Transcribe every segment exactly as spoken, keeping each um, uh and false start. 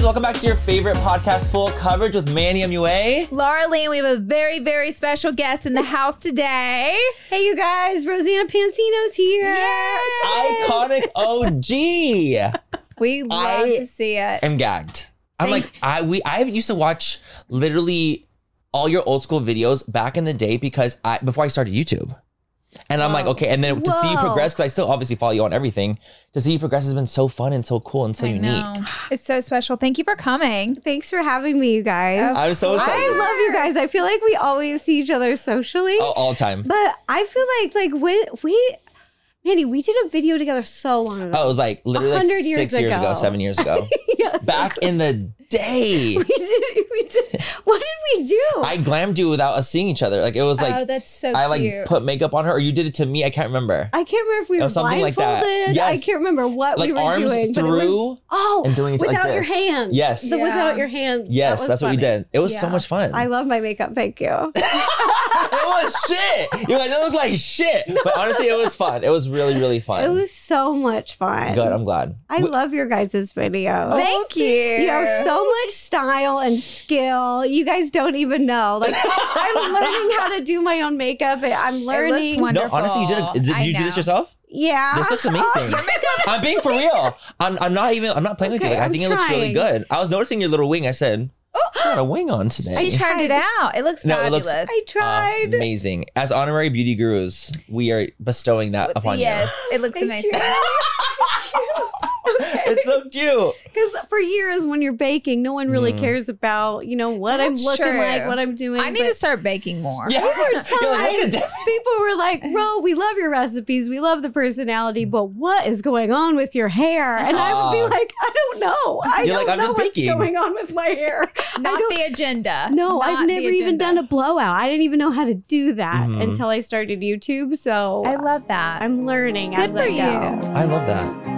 welcome back to your favorite podcast, Full Coverage with Manny M U A. Laura Lee, and we have a very, very special guest in the house today. Hey, you guys, Rosanna Pansino's here. Yay! Iconic O G. We love I to see it. am gagged. I'm Thank- like, I we I used to watch literally all your old school videos back in the day because I before I started YouTube. And I'm like, okay, and then to see you Whoa. progress, because I still obviously follow you on everything, to see you progress has been so fun and so cool and so I unique. know. It's so special. Thank you for coming. Thanks for having me, you guys. I'm so excited. I love you guys. I feel like we always see each other socially. Oh, all the time. But I feel like, like, when we, Manny, we did a video together so long ago. Oh, it was like literally like hundred years six years ago, ago. seven years ago. Yes. Back in the day. We did, we did, what did we do? I glammed you without us seeing each other. Like it was like oh, that's so I like cute. put makeup on her, or you did it to me. I can't remember. I can't remember if we It were was something like that. blindfolded. Yes. I can't remember what Like we were arms doing. but it through was, oh, and doing it like without your this. hands. Yes. The Yeah. without your hands. Yes, That was that's what we funny. did. It was so Yeah. much fun. I love my makeup. Thank you. it was shit. You guys, it looked like shit. But honestly, it was fun. It was really, really fun. It was so much fun. good. I'm glad. I We- love your guys' videos. Thank you. You have so much style and skill. You guys don't even know. Like I'm learning how to do my own makeup. and I'm It looks learning. wonderful. no, honestly, you did. It. Did I you do this know. yourself? Yeah. This looks amazing. I'm being for real. I'm, I'm not even. I'm not playing with you. Okay, Like, I I'm think it looks really trying. good. I was noticing your little wing. I said, "She got a wing on today." She turned it out. It looks No, it fabulous. looks- I tried. Amazing. As honorary beauty gurus, we are bestowing that upon yes, it looks Thank amazing. you. you. It's so cute. Because for years when you're baking, no one really Mm. cares about, you know, what I'm That's looking true. like, what I'm doing. I need but to start baking more. Yeah. There were You're like, what's the times difference? people were like, Ro, we love your recipes. We love the personality, but what is going on with your hair? And I would be Ah. like, I don't know. I You're don't like, I'm know just what's baking. going on with my hair. I Not don't the agenda. No, Not I've the never even agenda. done a blowout. I didn't even know how to do that Mhm. until I started YouTube. So I love that. I'm learning Good as for I you. go. I love that.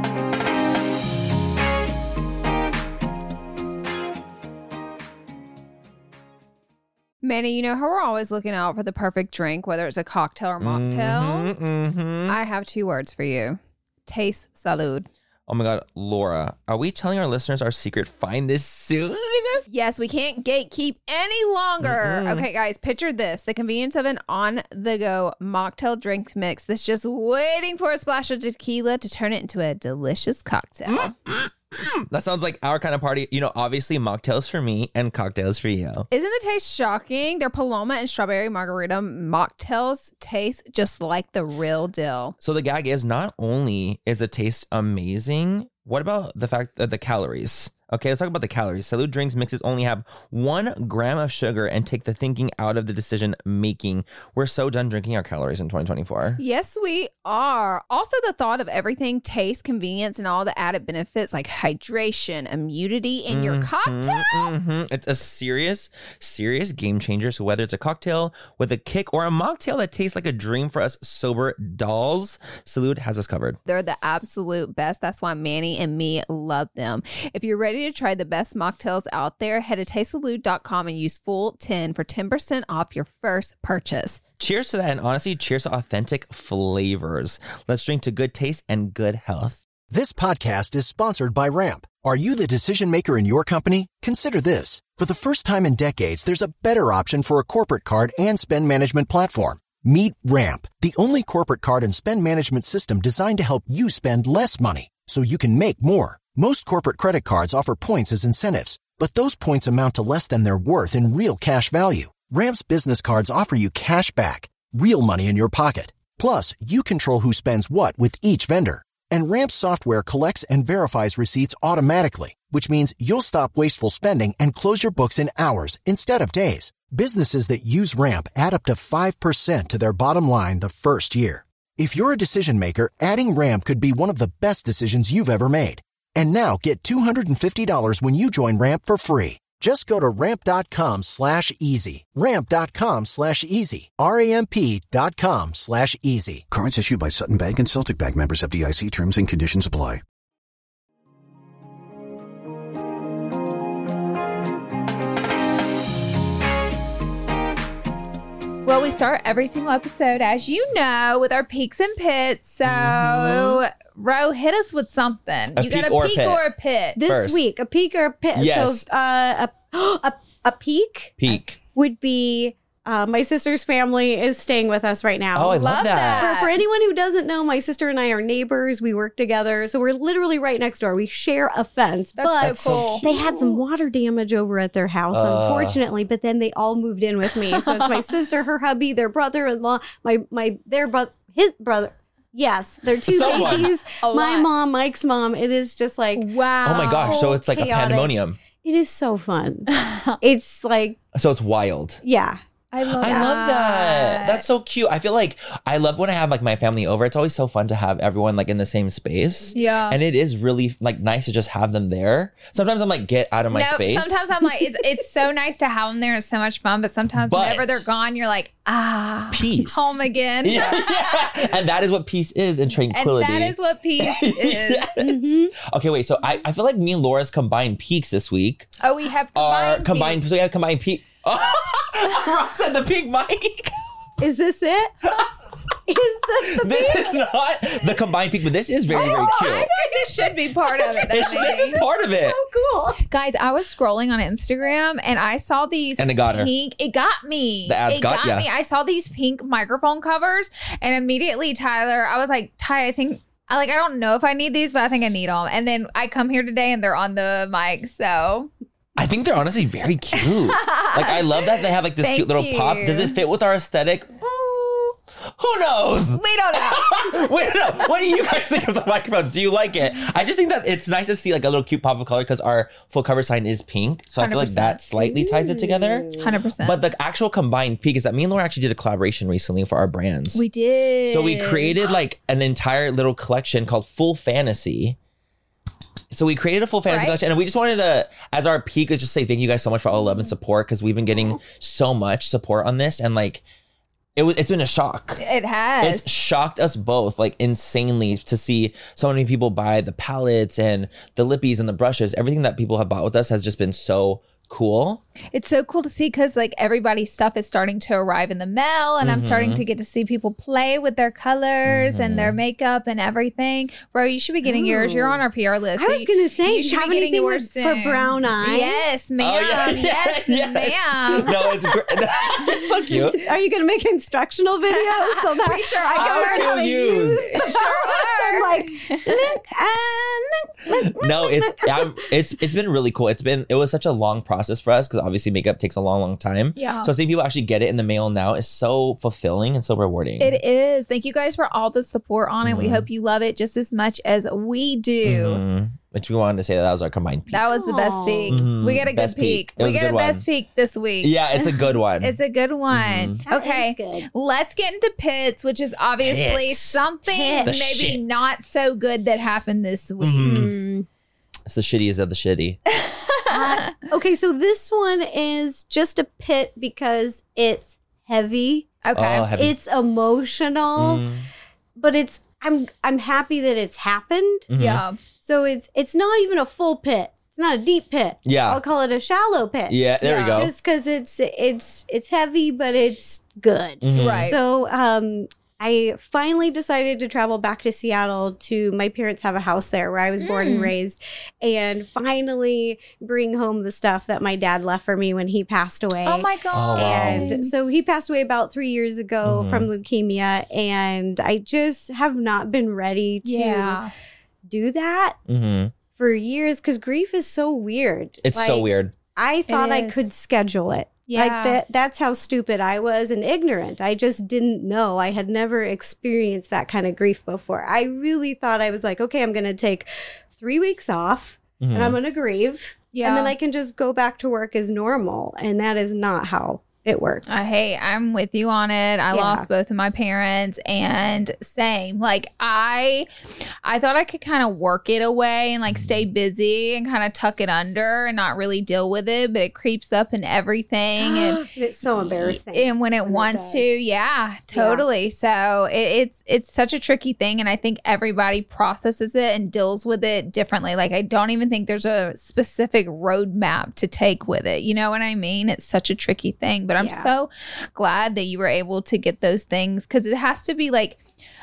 Manny, you know how we're always looking out for the perfect drink, whether it's a cocktail or mocktail? Mhm, mhm. I have two words for you. Taste salud. Oh my God, Laura, are we telling our listeners our secret find this soon? Yes, we can't gatekeep any longer. Mm-mm. Okay, guys, picture this. The convenience of an on-the-go mocktail drink mix that's just waiting for a splash of tequila to turn it into a delicious cocktail. That sounds like our kind of party. You know, obviously mocktails for me and cocktails for you. Isn't the taste shocking? Their Paloma and strawberry margarita mocktails taste just like the real deal. So the gag is not only is the taste amazing, what about the fact that the calories? Okay, let's talk about the calories. Salud drinks mixes only have one gram of sugar and take the thinking out of the decision making. We're so done drinking our calories in twenty twenty-four. Yes, we are. Also, the thought of everything taste, convenience, and all the added benefits like hydration, immunity in your Mhm, cocktail. mhm. It's a serious, serious game changer. So whether it's a cocktail with a kick or a mocktail that tastes like a dream for us sober dolls, Salud has us covered. They're the absolute best. That's why Manny and me love them. If you're ready to try the best mocktails out there, head to taste salud dot com and use full ten for ten percent off your first purchase. Cheers to that, and honestly, cheers to authentic flavors. Let's drink to good taste and good health. This podcast is sponsored by Ramp. Are you the decision maker in your company? Consider this. For the first time in decades, there's a better option for a corporate card and spend management platform. Meet Ramp, the only corporate card and spend management system designed to help you spend less money so you can make more. Most corporate credit cards offer points as incentives, but those points amount to less than their worth in real cash value. Ramp's business cards offer you cash back, real money in your pocket. Plus, you control who spends what with each vendor. And Ramp software collects and verifies receipts automatically, which means you'll stop wasteful spending and close your books in hours instead of days. Businesses that use Ramp add up to five percent to their bottom line the first year. If you're a decision maker, adding Ramp could be one of the best decisions you've ever made. And now get two hundred fifty dollars when you join Ramp for free. Just go to ramp.com slash easy. Ramp.com slash easy. R-A-M-P dot com slash easy. Cards issued by Sutton Bank and Celtic Bank, members of D I C. Terms and conditions apply. Well, we start every single episode, as you know, with our peaks and pits. So, Mhm. Ro, hit us with something. A you got peak a or a peak pit? or a pit? This First. week, a peak or a pit. Yes. So uh, a, a, a peak Peak. would be uh, my sister's family is staying with us right now. Oh, I love, Love that. that. For, for anyone who doesn't know, my sister and I are neighbors. We work together. So we're literally right next door. We share a fence. That's but so cool. they had some water damage over at their house, Uh. unfortunately, but then they all moved in with me. So it's my sister, her hubby, their brother-in-law, my my their brother, his brother. Yes, they're two Someone. babies. A My lot. mom, Mike's mom. It is just like Wow. Oh my gosh. So it's like a Chaotic. pandemonium. it is so fun. It's like So it's wild. yeah. I love I that. love that. That's so cute. I feel like I love when I have like my family over. It's always so fun to have everyone like in the same space. Yeah. And it is really like nice to just have them there. Sometimes I'm like, get out of my no, space. sometimes I'm like, it's it's so nice to have them there. It's so much fun. But sometimes But- whenever they're gone, you're like, ah, Peace. home again. Yeah, yeah. And that is what peace is and And tranquility. that is what peace is. Yes. Mm-hmm. Okay, wait. So I, I feel like me and Laura's combined peaks this week Oh, we have are combined. combined. peaks. So we have combined peak. Ross said the peak mic. Is this it? Is this the This peak? is not the combined peak, but this is very, very I cute. think this should be part of it. This, this is part of it. So cool. Guys, I was scrolling on Instagram and I saw these And it got her. pink. It got me. The ads it got ya. me. I saw these pink microphone covers, and immediately Tyler, I was like, Ty, I think. I like. I don't know if I need these, but I think I need them. And then I come here today, and they're on the mic. So I think they're honestly very cute. Like I love that they have like this Thank cute little pop. you. Does it fit with our aesthetic? Mm, Who knows? we don't know. Wait, no. What do you guys think of the microphones? Do you like it? I just think that it's nice to see like a little cute pop of color because our full cover sign is pink. So I feel like one hundred percent. that slightly ties it together. Hundred percent. But the actual combined peak is that me and Laura actually did a collaboration recently for our brands. we did. So we created like an entire little collection called Full Fantasy. So we created a full fantasy Right. collection, and we just wanted to, as our peak, is just say thank you guys so much for all the love and support because we've been getting so much support on this, and like it was, it's been a shock. It has. It's shocked us both like insanely to see so many people buy the palettes and the lippies and the brushes. Everything that people have bought with us has just been so cool. It's so cool to see because like everybody's stuff is starting to arrive in the mail, and I'm starting to get to see people play with their colors and their makeup and everything. Bro, you should be getting yours. You're on our P R list. I So was you- gonna say, you do should you have be getting anything yours with- for soon. brown eyes? Yes, ma'am. Oh, yeah. Yes, ma'am. No, it's great. It's so cute. Are you gonna make instructional videos so that We sure I can are. learn how To to use. use the Sure I'm are. like, look, uh, look, look, No, look, it's look. I'm, it's it's been really cool. It's been it was such a long process for us because obviously makeup takes a long, long time. Yeah. So seeing people actually get it in the mail now is so fulfilling and so rewarding. It is. Thank you guys for all the support on it. We Mhm. hope you love it just as much as we do. Mhm. Which we wanted to say that, that was our combined peak. That was the best Aw. peak. Mhm. We get a good Best peak. peak. It We was a get a good best one. peak this week. Yeah, it's a good one. It's a good one. Mhm. That Okay. is good. Let's get into pits, which is obviously Pits. something Pits. The maybe shit. not so good that happened this week. Mhm. Mm. It's the shittiest of the shitty. Uh, okay, so this one is just a pit because it's heavy. Okay. Oh, heavy. It's emotional, Mm. but it's I'm I'm happy that it's happened. Mhm. Yeah. So it's it's not even a full pit. It's not a deep pit. Yeah. I'll call it a shallow pit. Yeah, there Yeah. we go. Just because it's it's it's heavy, but it's good. Mhm. Right. So um, I finally decided to travel back to Seattle to my parents have a house there where I was born and Mm. raised, and finally bring home the stuff that my dad left for me when he passed away. Oh my god. wow. And so he passed away about three years ago Mhm. from leukemia, and I just have not been ready to Yeah. do that Mhm. for years because grief is so weird. It's so Like, weird. I thought I is. could schedule it. Yeah. Like that that's how stupid I was and ignorant. I just didn't know. I had never experienced that kind of grief before. I really thought I was like, okay, I'm going to take three weeks off Mhm. and I'm going to grieve. Yeah. And then I can just go back to work as normal. And that is not how it works. Uh, hey, I'm with you on it. I Yeah. lost both of my parents, and same. Like I, I thought I could kind of work it away and like stay busy and kind of tuck it under and not really deal with it, but it creeps up in everything, and it's so embarrassing. and when it when it wants to, does. yeah, totally. So it, it's it's such a tricky thing, and I think everybody processes it and deals with it differently. Like I don't even think there's a specific roadmap to take with it. You know what I mean? It's such a tricky thing. But I'm Yeah. so glad that you were able to get those things because it has to be like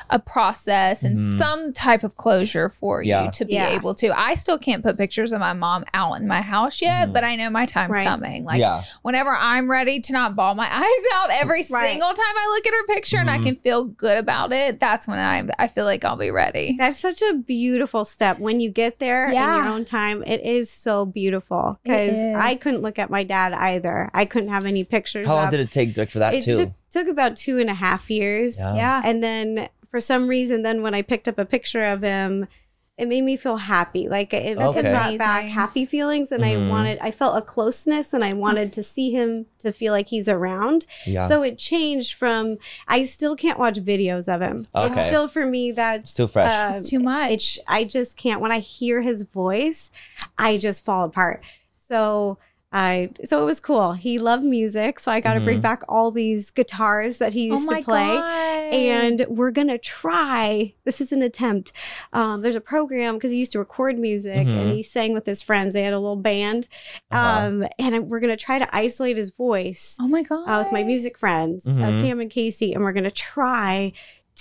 a process and Mhm. some type of closure for Yeah. you to be Yeah. able to. I still can't put pictures of my mom out in my house yet, Mhm. but I know my time's Right. coming. Like yeah. whenever I'm ready to not bawl my eyes out every Right. single time I look at her picture and I Mhm. can feel good about it, that's when I I feel like I'll be ready. That's such a beautiful step when you get there in Yeah. your own time. It is so beautiful It because is. I couldn't look at my dad either. I couldn't have any pictures. How long up. did it take like, for that It too? took took about two and a half years. Yeah. Yeah. And then for some reason, then when I picked up a picture of him, it made me feel happy. Like it, That's it brought amazing. back happy feelings, and Mhm. I wanted, I felt a closeness, and I wanted to see him to feel like he's around. Yeah. So it changed from. I still can't watch videos of him. Okay. It's still for me that's Still fresh. uh, It's too much. It's I just can't. When I hear his voice, I just fall apart. So. I so it was cool. He loved music, so I got to bring Mhm. back all these guitars that he oh used my to play. God. And we're gonna try. This is an attempt. Um, there's a program because he used to record music Mhm. and he sang with his friends. They had a little band, Uh-huh. um, and we're gonna try to isolate his voice Oh my God. uh, with my music friends, uh, Mhm. Sam and Casey, and we're gonna try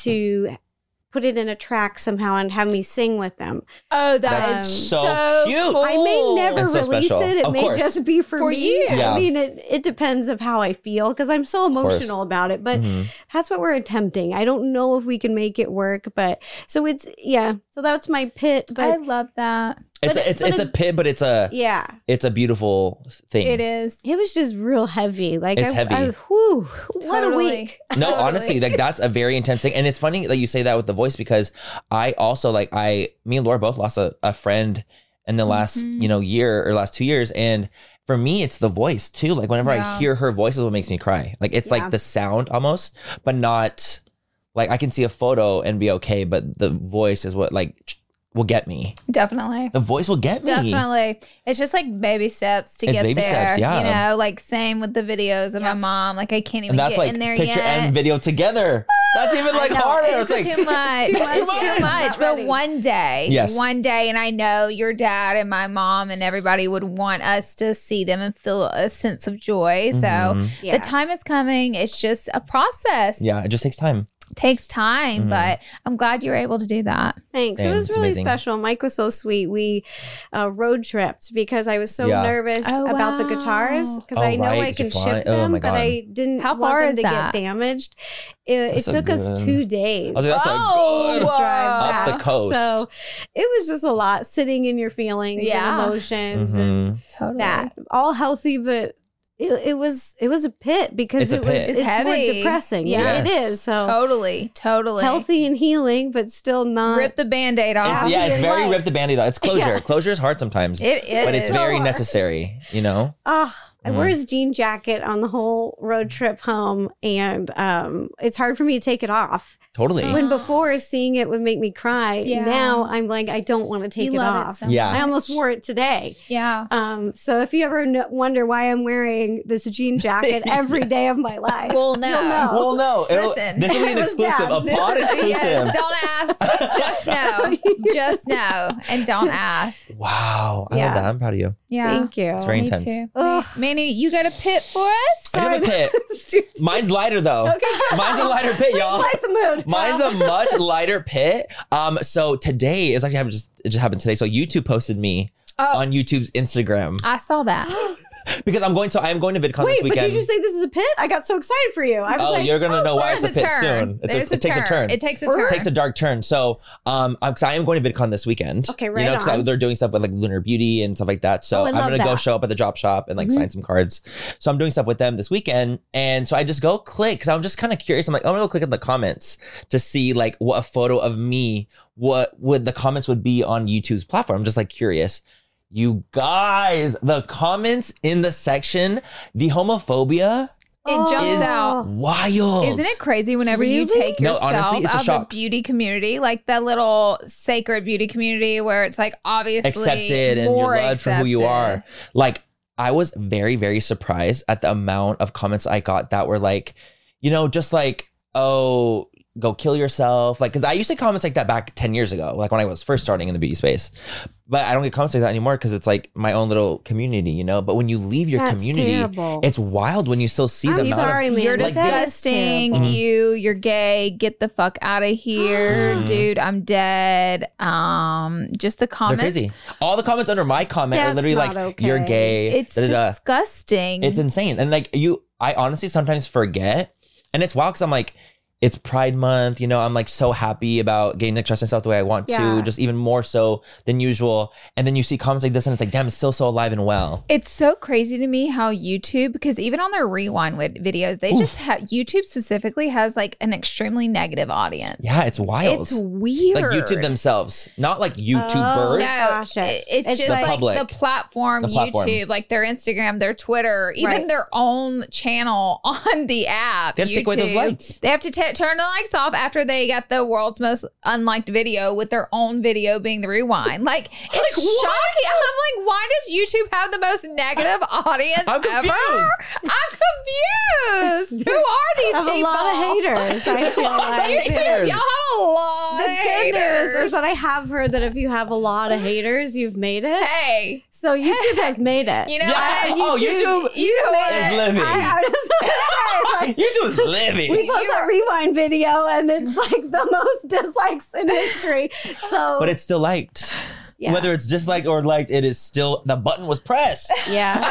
to put it in a track somehow and have me sing with them. Oh, That's that is so so, cute. cool. I may never And so release special. it. It Of may course. just be for, For me. you. Yeah. I mean, it, it depends of how I feel because I'm so course. emotional about it. But Mhm. that's what we're attempting. I don't know if we can make it work, but so it's yeah. So that's my pit. I But love that. It's But a, it's but it's a it- pit, but it's a yeah, it's a beautiful thing. It is. it was just real heavy. Like It's I, heavy. I, whew, what a Totally. week. No, Totally. honestly, like that's a very intense thing. And it's funny that you say that with the voice because I also like I me and Laura both lost a, a friend in the last, Mhm. you know, year or last two years. And for me, it's the voice too. Like whenever Yeah. I hear her voice is what makes me cry. Like it's Yeah. like the sound almost, but not like I can see a photo and be okay, but the voice is what like ch- will get me. Definitely. The voice will get me. Definitely. It's just like baby steps to It's get baby there. steps, yeah. You know, like same with the videos of Yeah. my mom. Like I can't even And that's get like in there picture yet. and video together. That's even like know. harder. It's It's like too much. too It's much. too It's much. not But ready. one day, Yes. one day, and I know your dad and my mom and everybody would want us to see them and feel a sense of joy. So Mhm. Yeah. the time is coming. It's just a process. Yeah, it just takes time. Takes time, Mhm. but I'm glad you were able to do that. Thanks. Same. It was It's really amazing. special. Mike was so sweet. We uh, road tripped because I was so Yeah. nervous Oh, about the wow. guitars because Oh, I know right, I 'cause can you're flying. ship Oh, them, my but God. I didn't How want far them is to that? get damaged. It, it That's a took us good- two days. I was like, that's Oh, a good Whoa. drive up back. the coast. So it was just a lot sitting in your feelings Yeah. and emotions and Mhm. Totally. that all healthy, but it, it was it was a pit because It's a it pit. was It's it's, more heavy. depressing. Yeah. Yeah, it Yes. is. So Totally. Totally. healthy and healing, but still not. Rip the band-aid off. It's- yeah, it's Happy very and rip the band-aid off. It's closure. Yeah. Closure is hard sometimes, It is. but it's so very hard. necessary, you know? Ah, I Mhm. wore his jean jacket on the whole road trip home, and um, it's hard for me to take it off. Totally. Oh. When before seeing it would make me cry, Yeah. now I'm like, I don't want to take You it love off. it so Yeah. I almost much. wore it today. Yeah. Um, so if you ever kn- wonder why I'm wearing this jean jacket every day of my life, We'll know. you'll know. Well, no. it'll- Listen. this will be an It was exclusive, a Dabs. This pod is- exclusive. yes, don't ask. Just know. Just know. And don't ask. Wow. I Yeah. love that. I'm proud of you. Yeah. Thank you. It's very Me intense. too. Ugh. Manny, you got a pit for us? I do have a pit. Mine's lighter, though. Okay. Mine's a lighter pit, y'all. Light the mood. Mine's a much lighter pit. Um, so today is actually happened just it just happened today. So YouTube posted me Oh. on YouTube's Instagram I saw that. because I'm going to I am going to VidCon Wait, this but weekend. did you say this is a pit? I got so excited for you. I was oh, like, you're gonna know why There's it's a a pit turn. soon. It's a- There's it takes a turn. It takes a It turn. It takes a dark turn. So, um, I'm, cause I am going to VidCon this weekend. Okay, You right know, 'cause on. they're doing stuff with like Lunar Beauty and stuff like that. So Oh, I I'm love gonna go that. show up at the drop shop and like Mhm. sign some cards. So I'm doing stuff with them this weekend, and so I just go click because I'm just kind of curious. I'm like, I'm gonna go click in the comments to see like what a photo of me, what would the comments would be on YouTube's platform. I'm just like curious. You guys, the comments in the section, the homophobia, It jumps Is- out. wild. Isn't it crazy whenever you Really? take No, yourself honestly, it's a out of shock. the beauty community, like that little sacred beauty community where it's like obviously accepted and you're more loved for who you are. accepted. Like, I was very, very surprised at the amount of comments I got that were like, you know, just like, oh, go kill yourself. Like, because I used to comments like that back ten years ago, like when I was first starting in the beauty space. But I don't get comments like that anymore because it's like my own little community, you know? But when you leave your That's community, terrible. it's wild when you still see I'm the amount sorry, of... man. You're Like, that is disgusting. terrible. You, you're gay. Get the fuck out of here, Mm. dude. I'm dead. Um, just the They're comments. crazy. All the comments under my comment are That's literally not like, okay. you're gay. It's da-da-da. disgusting. It's insane. And like you, I honestly sometimes forget. And it's wild because I'm like, it's Pride Month, you know, I'm like so happy about getting to express myself the way I want Yeah. to, just even more so than usual. And then you see comments like this and it's like, damn, it's still so alive and well. It's so crazy to me how YouTube, because even on their rewind vid- videos, they just have YouTube specifically has like an extremely negative audience. Yeah, it's wild. It's weird. Like YouTube themselves, not like YouTubers. Oh, No, Gosh, it- it- it's, it's just the like public. the platform, The platform. YouTube, like their Instagram, their Twitter, even Right. their own channel on the app. They have to take away those YouTube. likes. They have to t- turn the likes off after they got the world's most unliked video with their own video being the rewind. Like, it's Like, what? shocking. I'm like, why does YouTube have the most negative audience I'm confused. ever? I'm confused. Who are these I have people? a lot of haters. I feel like. YouTube, y'all have a lot The of good haters. news is that I have heard that if you have a lot of haters, you've made it. Hey, So YouTube has made it. you know Yeah. what? Oh, YouTube You know what? is living. I, I just want to say, like, YouTube is living. we post You a are- rewind video and it's like the most dislikes in history. So, But it's still liked. yeah. Whether it's disliked or liked, it is still, the button was pressed. yeah.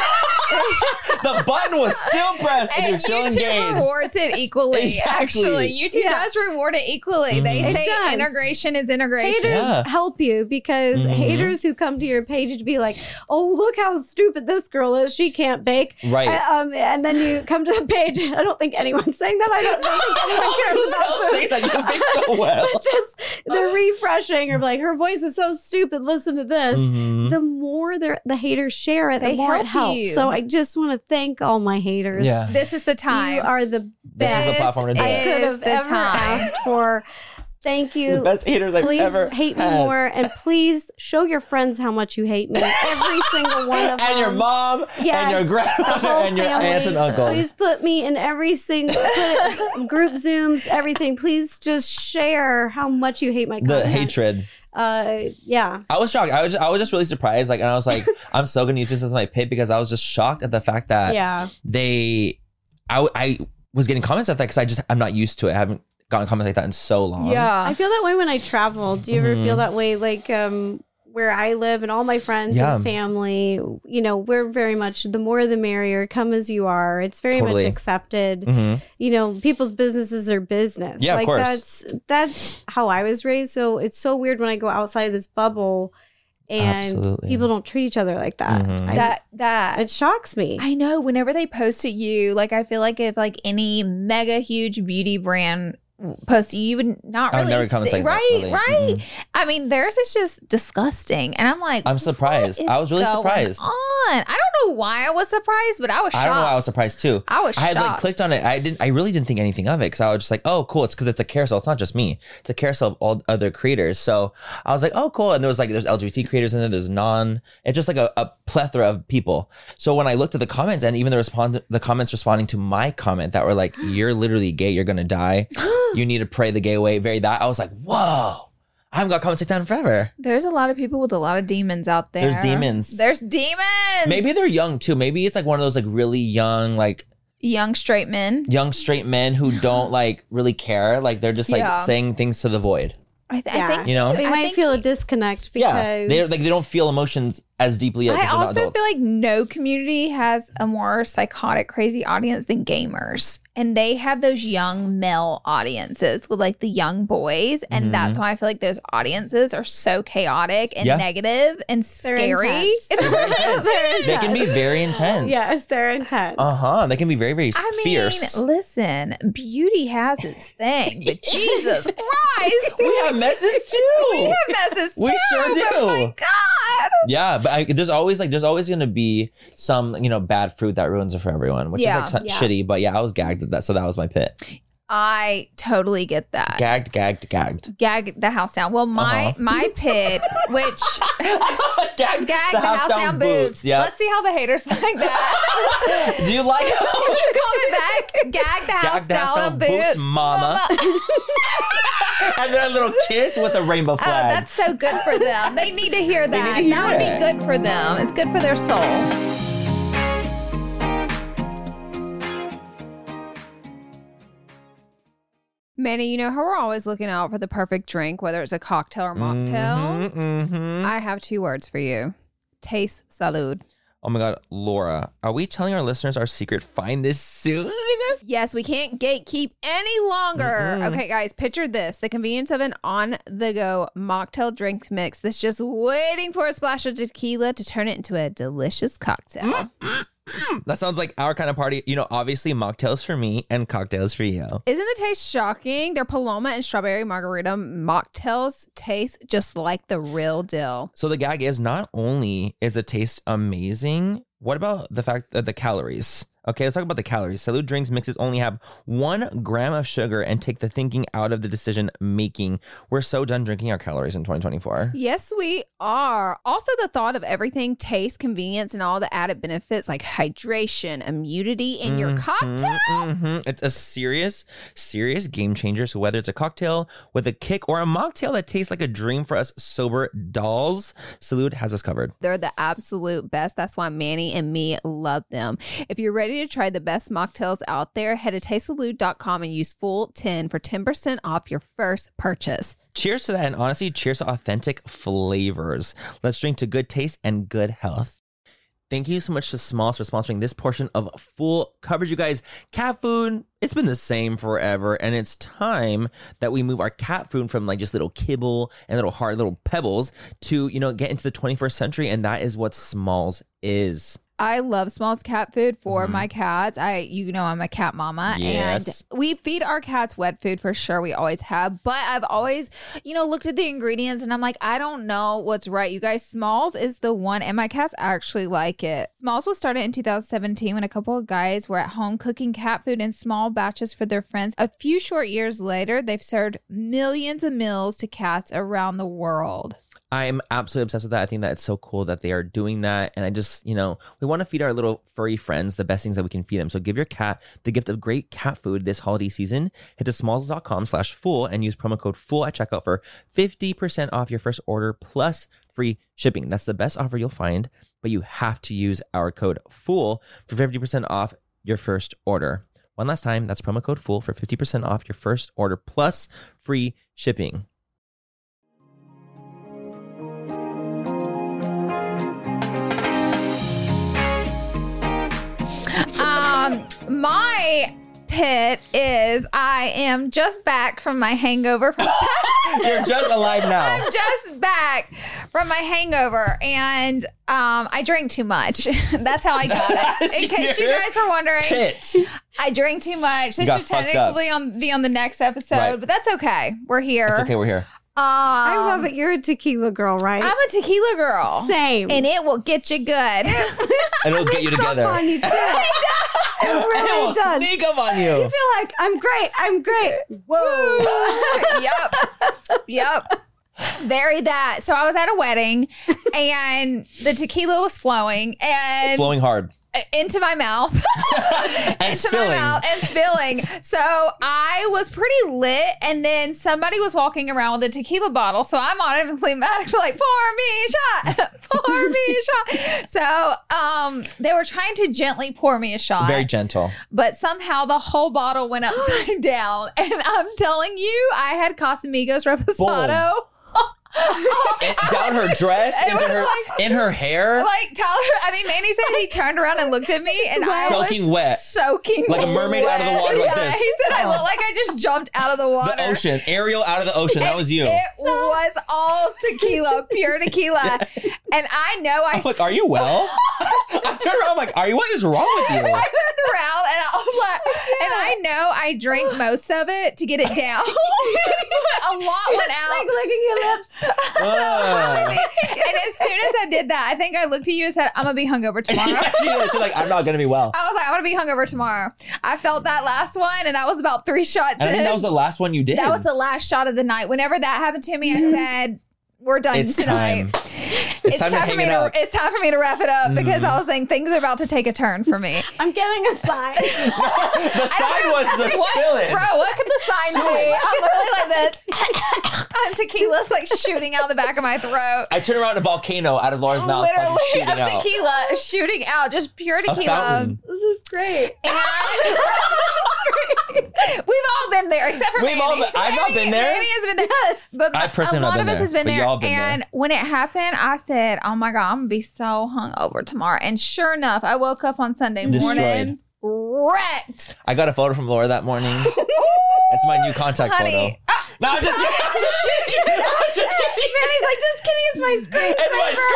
The button was still pressed and, And you're still YouTube engaged. rewards it equally. Exactly. Actually, YouTube Yeah. does reward it equally. They Mhm. It say does. integration is integration. Haters Yeah. help you because Mhm. haters who come to your page to be like, "Oh, look how stupid this girl is. She can't bake." Right. Uh, um, and then you come to the page. I don't think anyone's saying that. I don't, don't think anyone cares about Don't say food. that. You bake so well. But just they're refreshing or like her voice is so stupid. Listen to this. Mhm. The more they're- the haters share it, the They more it help helps. you. So I just want to thank all my haters. Yeah. This is the time. You are the This is the best platform to do I it. could Is have the ever time. asked for. Thank The you. best haters I've Please ever hate me had. more, and please show your friends how much you hate me. Every single one of them. And your mom, and Yes, your the grandmother, whole and your family. aunts and uncles. Please put me in every single put it, group Zooms, everything. Please just share how much you hate my The content. hatred. Uh, yeah. I was shocked. I was I was just really surprised. Like, and I was like, I'm so gonna use this as my pit because I was just shocked at the fact that Yeah. they, I, I was getting comments like that because I just I'm not used to it. I haven't gotten comments like that in so long. yeah. I feel that way when I travel. Do you ever Mhm. feel that way? Like um, where I live and all my friends Yeah. and family, you know, we're very much the more the merrier. Come as you are. It's very Totally. much accepted. hmm You know, people's businesses are business. Yeah, of like course. that's that's how I was raised. So it's so weird when I go outside of this bubble and Absolutely. people don't treat each other like that. Mhm. I- that that it shocks me. I know. Whenever they post to you, like I feel like if like any mega huge beauty brand post you, you would not I would really never comments see- like that, right, really. right. Mhm. I mean, theirs is just disgusting, and I'm like, I'm surprised. what I is was really going surprised. On? I don't know why I was surprised, but I was shocked. I don't know why I was surprised too. I was I had like shocked. clicked on it. I didn't. I really didn't think anything of it because I was just like, "Oh, cool." It's because it's a carousel. It's not just me. It's a carousel of all other creators. So I was like, "Oh, cool." And there was like there's L G B T creators in there. There's non. It's just like a, a plethora of people. So when I looked at the comments and even the respond the comments responding to my comment that were like, "You're literally gay. You're gonna die. You need to pray the gay way." Very that. I was like, "Whoa." I haven't got comments like that in forever. There's a lot of people with a lot of demons out there. There's demons. There's demons. Maybe they're young too. Maybe it's like one of those like really young like. young straight men. young straight men who don't like really care. Like they're just like Yeah. saying things to the void. I, th- Yeah. I think You know? They I might think- feel a disconnect because Yeah, they like they don't feel emotions as deeply as I they're not also adults. feel like no community has a more psychotic, crazy audience than gamers. And they have those young male audiences with like the young boys. And Mhm. that's why I feel like those audiences are so chaotic and Yeah. negative and They're scary. intense. And They're intense. They're They can be intense. very intense. Yes, they're intense. Uh huh. They can be very very I mean, fierce. listen, beauty has its thing, but Jesus Christ. We have messes too. We have messes too. We sure do. Oh my God. Yeah, but I, there's always like there's always going to be some you know bad fruit that ruins it for everyone, which Yeah, is like yeah. shitty. But yeah, I was gagged at that, so that was my pit. I totally get that. Gagged, gagged, gagged. Gag the house down. Well, my Uh-huh. my pit, which gagged, gag the, house, down, boots. Yeah. Let's see how the haters like that. Do you like Can how you comment back? Gag the house Gag the house down, down boots, boots, mama. and then a little kiss with a rainbow Oh, flag? that's so good for them. They need to hear that. need to hear that would that. be good for them. It's good for their soul. Manny, you know how we're always looking out for the perfect drink, whether it's a cocktail or mocktail? Mm-hmm, mm-hmm. I have two words for you. Taste salud. Oh my God, Laura, are we telling our listeners our secret? Find this soon? Yes, we can't gatekeep any longer. Mm-mm. Okay, guys, picture this. The convenience of an on-the-go mocktail drink mix that's just waiting for a splash of tequila to turn it into a delicious cocktail. That sounds like our kind of party. You know, obviously mocktails for me and cocktails for you. Isn't the taste shocking? Their Paloma and strawberry margarita mocktails taste just like the real deal. So the gag is not only is the taste amazing, what about the fact that the calories? Okay, let's talk about the calories. Salud Drinks mixes only have one gram of sugar and take the thinking out of the decision making. We're so done drinking our calories in twenty twenty-four. Yes, we are. Also, the thought of everything, taste, convenience, and all the added benefits like hydration, immunity in your Mhm, cocktail. mhm. It's a serious, serious game changer. So whether it's a cocktail with a kick or a mocktail that tastes like a dream for us sober dolls, Salud has us covered. They're the absolute best. That's why Manny and me love them. If you're ready to try the best mocktails out there, head to taste salud dot com and use full ten for ten percent off your first purchase. Cheers to that, and honestly, cheers to authentic flavors. Let's drink to good taste and good health. Thank you so much to Smalls for sponsoring this portion of full coverage, you guys. Cat food, it's been the same forever, and it's time that we move our cat food from like just little kibble and little hard little pebbles to, you know, get into the twenty-first century, and that is what Smalls is. I love Smalls cat food for Mhm. my cats. I, you know, I'm a cat mama, Yes. and we feed our cats wet food for sure. We always have, but I've always, you know, looked at the ingredients and I'm like, I don't know what's right. You guys, Smalls is the one, and my cats actually like it. Smalls was started in two thousand seventeen when a couple of guys were at home cooking cat food in small batches for their friends. A few short years later, they've served millions of meals to cats around the world. I'm absolutely obsessed with that. I think that it's so cool that they are doing that. And I just, you know, we want to feed our little furry friends the best things that we can feed them. So give your cat the gift of great cat food this holiday season. Head to smalls dot com slash full and use promo code full at checkout for fifty percent off your first order plus free shipping. That's the best offer you'll find, but you have to use our code FULL for fifty percent off your first order. One last time, that's promo code FULL for fifty percent off your first order plus free shipping. Um, my pit is I am just back from my hangover from You're just alive now. I'm just back from my hangover, and um, I drank too much. That's how I got it. In case you Your guys were wondering, Pit. I drank too much. You This got should fucked up. technically on, be on the next episode, Right. but that's okay. We're here. It's okay, we're here. Um, I love it. You're a tequila girl, right? I'm a tequila girl. Same. And it will get you good. And it'll get you Sneaks up together. on you, too. It And it really will does. sneak up on You you. feel like I'm great. I'm great. Whoa. Yep. Yep. Very that. So I was at a wedding and the tequila was flowing and Flowing hard. into my mouth. And into spilling. my mouth and spilling. So I was pretty lit, and then somebody was walking around with a tequila bottle. So I'm automatically like, pour me a shot, pour me a shot. So um, they were trying to gently pour me a shot, Very gentle. but somehow the whole bottle went upside down. And I'm telling you, I had Casamigos Reposado. It- down her dress, It into was her, like- in her hair. Like Tyler, I mean, Manny said he turned around and looked at me, and I Soaking was wet. soaking Like a mermaid out of the wet. water like Yeah, this. he said I looked like I just jumped out of the water. The ocean. Ariel out of the ocean. That was you. It was all tequila, pure tequila, and I know I. I'm like, are you well? I turned around, I'm like, Ari, what is wrong with you? I turned around and I was like, and I know I drank most of it to get it down. A lot went out. Like licking your lips. Uh. And as soon as I did that, I think I looked at you and said, I'm going to be hungover tomorrow. Yeah, she is. She's like, I'm not going to be well. I was like, I'm going to be hungover tomorrow. I felt that last one, and that was about three shots And I think in. that was the last one you did. That was the last shot of the night. Whenever that happened to me, I said, we're done It's tonight. time. It's, It's time, time, to for hang me it to up. it's time for me to wrap it up because Mhm. I was saying things are about to take a turn for me. I'm getting a sign. The sign was the What, spilling. bro, what could the sign be? I'm literally like this. And tequila's like shooting out the back of my throat. I turned around a volcano out of Laura's mouth. fucking Literally shooting of out. tequila shooting out, just pure A tequila. fountain. This is great. And we've all been there, except for We've Mandy. all been- I've not Mandy- been there. Mandy has been there. Yes. But I personally a lot not of been us there, has been but there. y'all been and there. when it happened, I said, "Oh my god, I'm gonna be so hungover tomorrow." And sure enough, I woke up on Sunday Destroyed. morning wrecked. I got a photo from Laura that morning. That's my new contact Honey. photo. No, I'm just kidding. I'm just kidding. I'm just kidding. Manny's like, just kidding, it's my screen. It's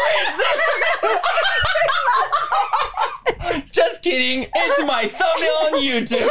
my screen. Just kidding. It's my thumbnail on YouTube.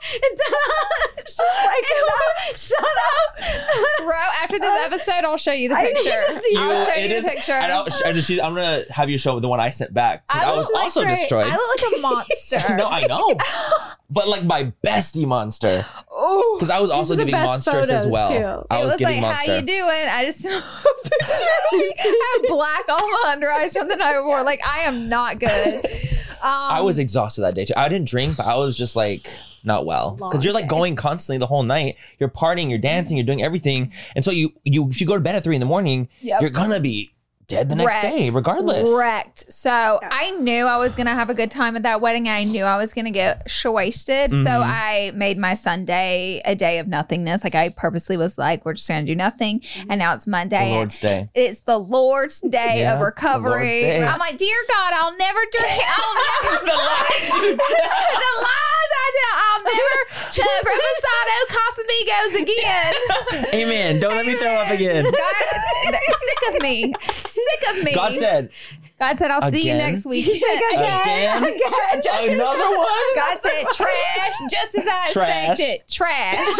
She's like, no, shut up. Bro, after this episode, I'll show you the I need picture. to see I'll You- show it you is- the picture. And I'll, and she's, I'm gonna have you show the one I sent back. 'Cause I, I was look like also great- destroyed. I look like a monster. No, I know. But like my bestie monster. Ooh. Because I was also are the giving best monsters as photos, well. too. I It was, was giving like, monster. how you doing? I just sent a picture of me. I have black all my under eyes from the night before. Like, I am not good. Um, I was exhausted that day too. I didn't drink, but I was just like not well because Long you're like day. going constantly the whole night. You're partying, you're dancing, you're doing everything, and so you you if you go to bed at three in the morning, Yep. you're gonna be dead the next Wrecked. day, regardless. Wrecked. So I knew I was gonna have a good time at that wedding. I knew I was gonna get wasted. So Mhm. I made my Sunday a day of nothingness. Like I purposely was like, we're just gonna do nothing. And now it's The Monday. Lord's Day. It's the Lord's Day Yeah, of the recovery. Lord's Day. I'm like, dear God, I'll never drink. I'll never. The lies you the lies I do. I'll never chug Reposado Casamigos again. Amen. Don't let me throw up again. God, sick of me. Sick of me. God said, God said, I'll see you Again? next week. He said, Again? Tra- just as- Another one? God said, trash, just as I Trash. expected. Trash.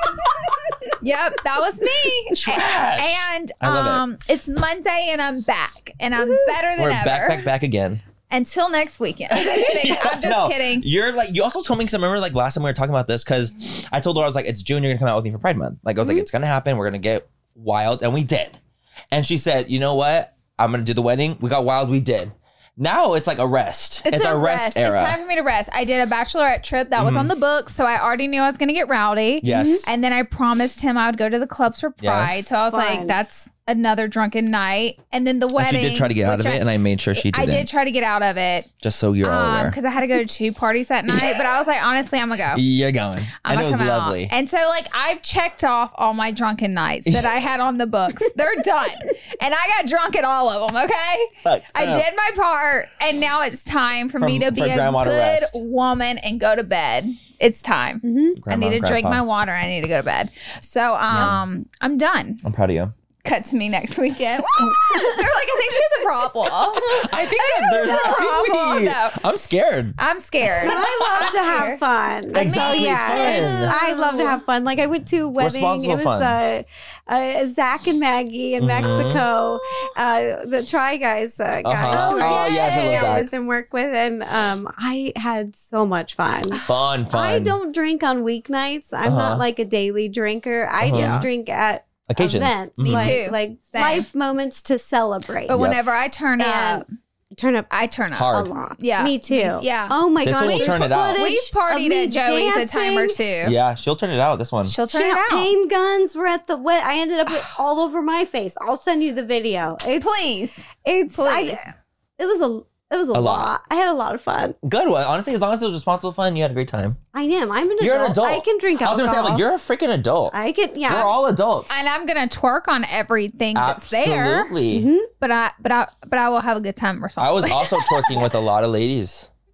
Yep, that was me. Trash. And I love it. um, it's Monday and I'm back. And I'm better than we're ever. back, back, back again. Until next weekend. I'm just kidding. I'm just No, kidding. You're like, you also told me, because I remember like last time we were talking about this, because I told Laura, I was like, it's June, you're gonna come out with me for Pride Month. Like, I was Mm-hmm. like, it's gonna happen. We're gonna get wild. And we did. And she said, you know what? I'm gonna do the wedding. We got wild. We did. Now it's like a rest. It's, a a rest, era. It's time for me to rest. I did a bachelorette trip that was on the books, so I already knew I was going to get rowdy. Yes. And then I promised him I would go to the clubs for Pride. Yes. So I was like, Fun. that's another drunken night. And then the And wedding. she did try to get out of which it, I, and I made sure she I didn't. did try to get out of it just so you're all aware. because I had to go to two parties that night. But I was like, honestly, I'm going to go. You're going. I'm and it gonna was come lovely. out. And so, like, I've checked off all my drunken nights that I had on the books. They're done. And I got drunk at all of them, okay? Fuck I up. did my part, and now it's time for me From- to be for a grandma to good rest. woman and go to bed. It's time. Grandma, I need to drink Grandpa. my water. I need to go to bed. So, um, I'm done. I'm proud of you. Cut to me next weekend. They're like, I think she has a problem. I think that there's. there's a I think problem. we, No. I'm scared. I'm scared. I love to have scared. fun. Exactly, it's fun. I love to have fun. Like I went to a wedding. Responsible It was fun. uh, uh, Zach and Maggie in Mhm. Mexico. Uh, the Try Guys uh, guys. Uh-huh. who Oh, I yes, I love hang out Zach. with and work with, and um, I had so much fun. Fun, fun. I don't drink on weeknights. I'm Uh-huh. not like a daily drinker. I Uh-huh. just drink at Occasions. events, Mhm. Me like, too. like Same. life moments to celebrate. But Yep. whenever I turn And up, turn up I turn up. Hard. a lot. Yeah. me too. Me- yeah. Oh my This gosh, one will there's turn it out. footage We've partied of me at Joey's a time or dancing. two. Yeah, she'll turn it out. This one. She'll turn it out. Champagne guns were at the wet. I ended up with all over my face. I'll send you the video. It's Please. it's Please. I, it was a it was a, A lot. lot. I had a lot of fun. Good one. Honestly, as long as it was responsible fun, you had a great time. I am. I'm an You're adult. an adult. I can drink I was alcohol. gonna say, like, you're a freaking adult. I can. Yeah. We're all adults. And I'm gonna twerk on everything that's there. Absolutely. Mhm. But I but I but I will have a good time I responsibly. was also twerking with a lot of ladies.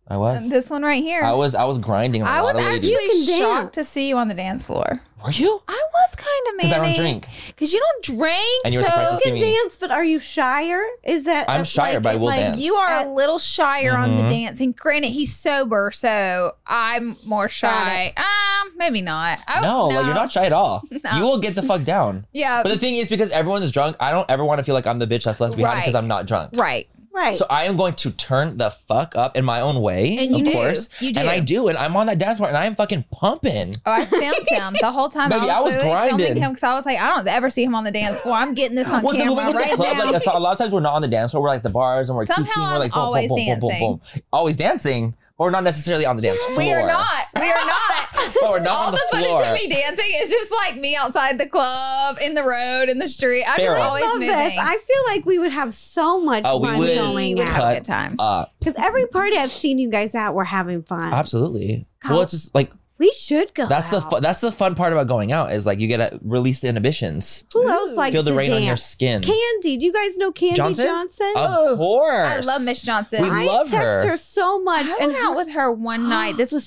I was. This one right here. I was I was grinding with a I lot was of ladies. actually You can shocked dance. to see you on the dance floor. Were you? I was kind of Because mad. I don't drink. Because you don't drink. And you were so surprised to see You me. can dance, but are you shyer? Is that I'm uh, shyer, like, but I will like, dance. You are At- a little shyer on the Mhm. dancing. Granted, he's sober, so I'm more shy. Um, maybe not. I, No, like you're not shy at all. No. You will get the fuck down. Yeah. But the thing is, because everyone is drunk, I don't ever want to feel like I'm the bitch that's left behind Right. because I'm not drunk. right. Right. So I am going to turn the fuck up in my own way, And you of do. course. You do. And I do. And I'm on that dance floor and I am fucking pumping. Oh, I filmed him the whole time. Baby, I I was was, literally filming grinding. him because I was like, I don't ever see him on the dance floor. I'm getting this on Well, when we camera go to the right club, now. like so a lot of times we're not on the dance floor. We're like the bars and we're Somehow kicking. We're I'm like boom, always boom, boom, boom, boom, boom. Always dancing, but we're not necessarily on the dance floor. we are not. We are not. But we're not All on the, the, floor. footage of me dancing is just like me outside the club, in the road, in the street. I'm Farrah. just I always love moving. this. I feel like we would have so much Oh, we fun would. going We would out. have a Cut good time. up. Because every party I've seen you guys at, we're having fun. Absolutely. God. Well, it's just like We should go. that's the out. fu- that's the fun part about going out is like you get to release the inhibitions. Who else likes Feel the to rain on your dance? skin. Candy. Do you guys know Candy Johnson? Johnson? Of Ugh. course. I love Miss Johnson. We I I love text her. her. so much. I and went out with her one night. This was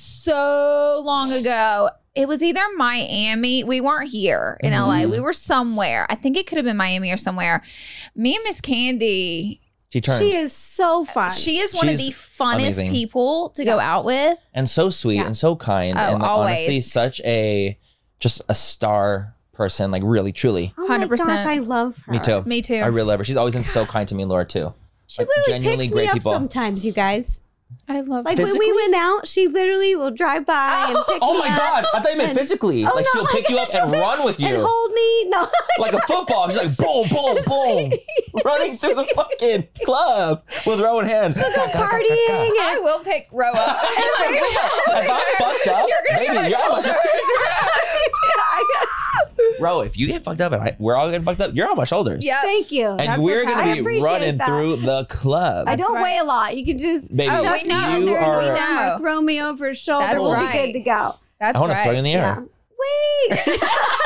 so long ago. It was either Miami. We weren't here in L A. Mhm. We were somewhere. I think it could have been Miami or somewhere. Me and Miss Candy, She turned. she is so fun. she is one of She's the funnest amazing. people to go out with. and so sweet Yeah. and so kind Oh, and like, honestly always. such a just a star person, like really truly. oh my one hundred percent. gosh, I love her. Me too. Me too. I really love her. She's always been so kind to me and Laura too. She Like, literally genuinely picks great me up people. sometimes, you guys. I love Like her. when we went out, she literally will drive by and pick Oh me my up god, I thought you meant and- physically. Oh, like no, she'll like, pick you up she'll and pick- run with and you. hold me. No, Like a football. She's like boom, boom, boom. Running through the fucking club with her own hands. go partying. I And, will pick Ro up. If I'm fucked up, You're gonna be on my baby, you're on my shoulders. Bro, if you get fucked up and I, we're all getting fucked up, you're on my shoulders. Yep. Thank you. And That's we're okay. gonna I be appreciate running that. through the club. I don't right. weigh a lot. You can just Baby, Oh, tuck we me know. under you and are- we We know. throw me over his shoulder. That's we'll right. be good to go. That's I want right. to throw you in the Yeah. air. Wait.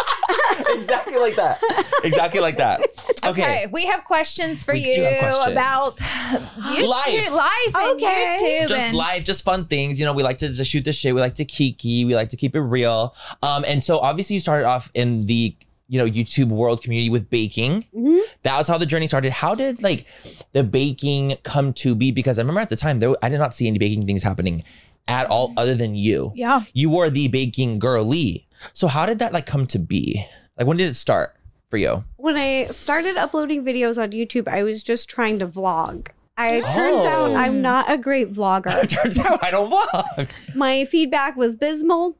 Exactly like that. Exactly like that. Okay. Okay, we have questions for We do you have questions. about YouTube, Life. life and Okay. YouTube. Just and- life, just fun things. You know, we like to just shoot the shit. We like to kiki. We like to keep it real. Um, and so obviously you started off in the, you know, YouTube world community with baking. Mhm. That was how the journey started. How did like the baking come to be? Because I remember at the time there, I did not see any baking things happening at all other than you. Yeah. You were the baking girly. So how did that like come to be? Like when did it start for you? When I started uploading videos on YouTube, I was just trying to vlog. I, it turns Oh. out I'm not a great vlogger. It turns out I don't vlog. My feedback was abysmal.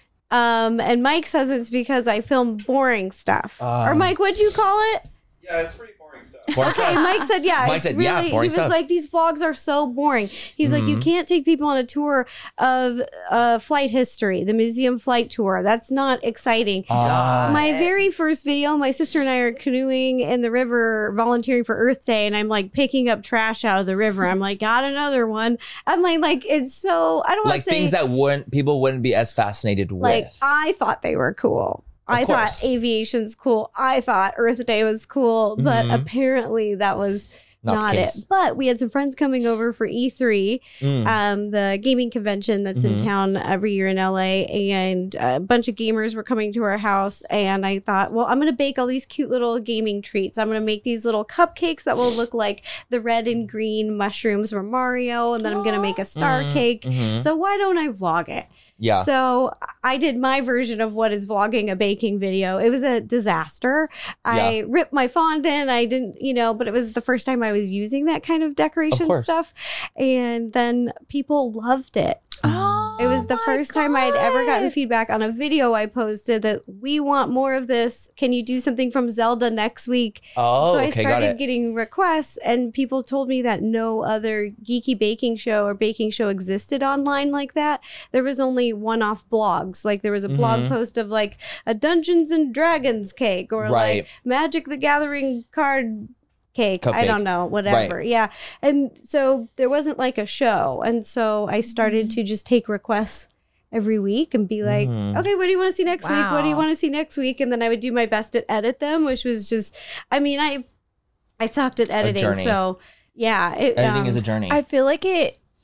Um, and Mike says it's because I film boring stuff. Uh. or Mike, what'd you call it? Yeah, it's pretty boring stuff. Boring Okay, stuff. Mike said, yeah. Mike it's said, really, yeah, boring He was stuff. like, these vlogs are so boring. He's like, you Mhm. can't take people on a tour of uh, flight history, the museum flight tour. That's not exciting. Ah. My very first video, my sister and I are canoeing in the river, volunteering for Earth Day, and I'm like picking up trash out of the river. I'm like, got another one. I'm like, like it's so I don't want Like to say things that wouldn't people wouldn't be as fascinated like with. I thought they were cool. Of I course. thought aviation's cool. I thought Earth Day was cool, but Mhm. apparently that was Not not, the it. case. But we had some friends coming over for E three, Mm. um, the gaming convention that's in Mhm. town every year in L A, and a bunch of gamers were coming to our house. And I thought, well, I'm going to bake all these cute little gaming treats. I'm going to make these little cupcakes that will look like the red and green mushrooms from Mario, and then I'm going to make a star Mhm. cake. Mhm. So why don't I vlog it? Yeah. So I did my version of what is vlogging a baking video. It was a disaster. I ripped my fondant. I didn't, you know, but it was the first time I was using that kind of decoration course. stuff. And then people loved it. Oh, It was the my first time I'd ever gotten God. feedback on a video I posted that we want more of this. Can you do something from Zelda next week? Oh, so I okay, got started it. getting requests, and people told me that no other geeky baking show or baking show existed online like that. There was only one-off blogs. Like there was a blog Mhm. post of like a Dungeons and Dragons cake or Right. like Magic the Gathering card cake. I Cupcake. don't know, whatever. Yeah. And so there wasn't like a show. And so I started to just take requests every week and be like, Mhm. okay, what do you want to see next week? What do you Wow. want to see next week? And then I would do my best to edit them, which was just, I mean, I I sucked at editing. journey. So yeah. It, Editing um, is a journey. I feel like it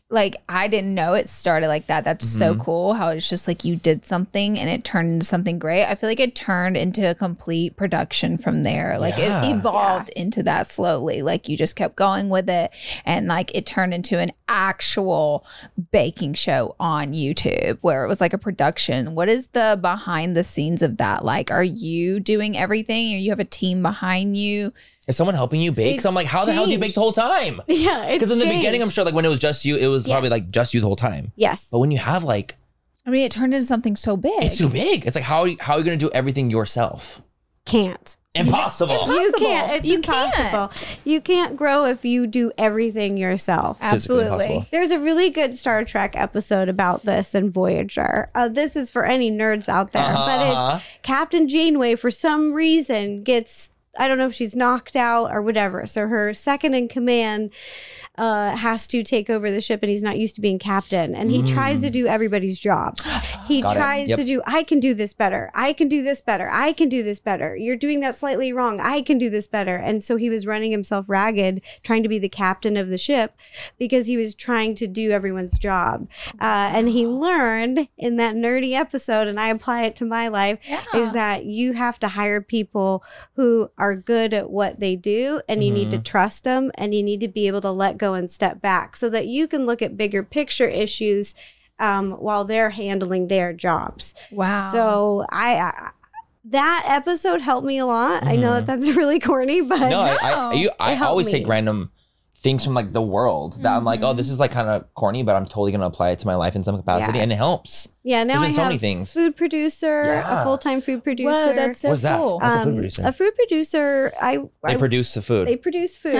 like I didn't know it started like that. That's mm-hmm. so cool how it's just like you did something and it turned into something great. I feel like it turned into a complete production from there. Like yeah. it evolved yeah. into that slowly. Like you just kept going with it and like it turned into an actual baking show on YouTube where it was like a production. What is the behind the scenes of that? Like, are you doing everything or you have a team behind you? Is someone helping you bake? It's so I'm like, how the hell do you bake the whole time? Yeah, it's Because in the changed. beginning, I'm sure like when it was just you, it was Yes. probably like just you the whole time. Yes. But when you have like, I mean, it turned into something so big. it's too big. It's like, how are you, how are you going to do everything yourself? Can't. Impossible. You can't. It's You impossible. can't. You can't grow if you do everything yourself. Physically Absolutely. impossible. There's a really good Star Trek episode about this in Voyager. Uh, this is for any nerds out there, Uh-huh, but uh-huh. it's Captain Janeway for some reason gets, I don't know if she's knocked out or whatever. So her second in command uh, has to take over the ship and he's not used to being captain. And he mm. tries to do everybody's job. He Got tries yep. to do, I can do this better. I can do this better. I can do this better. You're doing that slightly wrong. I can do this better. And so he was running himself ragged, trying to be the captain of the ship because he was trying to do everyone's job. Uh, and he learned in that nerdy episode, and I apply it to my life, Yeah. is that you have to hire people who are good at what they do and you mm-hmm. need to trust them and you need to be able to let go and step back so that you can look at bigger picture issues um, while they're handling their jobs. Wow. So I, I that episode helped me a lot. Mm-hmm. I know that that's really corny, but no, I I, you, I always me. take random things from like the world that mm-hmm. I'm like, oh, this is like kind of corny, but I'm totally gonna apply it to my life in some capacity, yeah. and it helps. Yeah, now There's I been so have many things. Food producer, Yeah. a full-time food producer. Whoa, that's so What's that? cool. What's a Um, food producer? A food producer. I They I, produce the food. They produce food.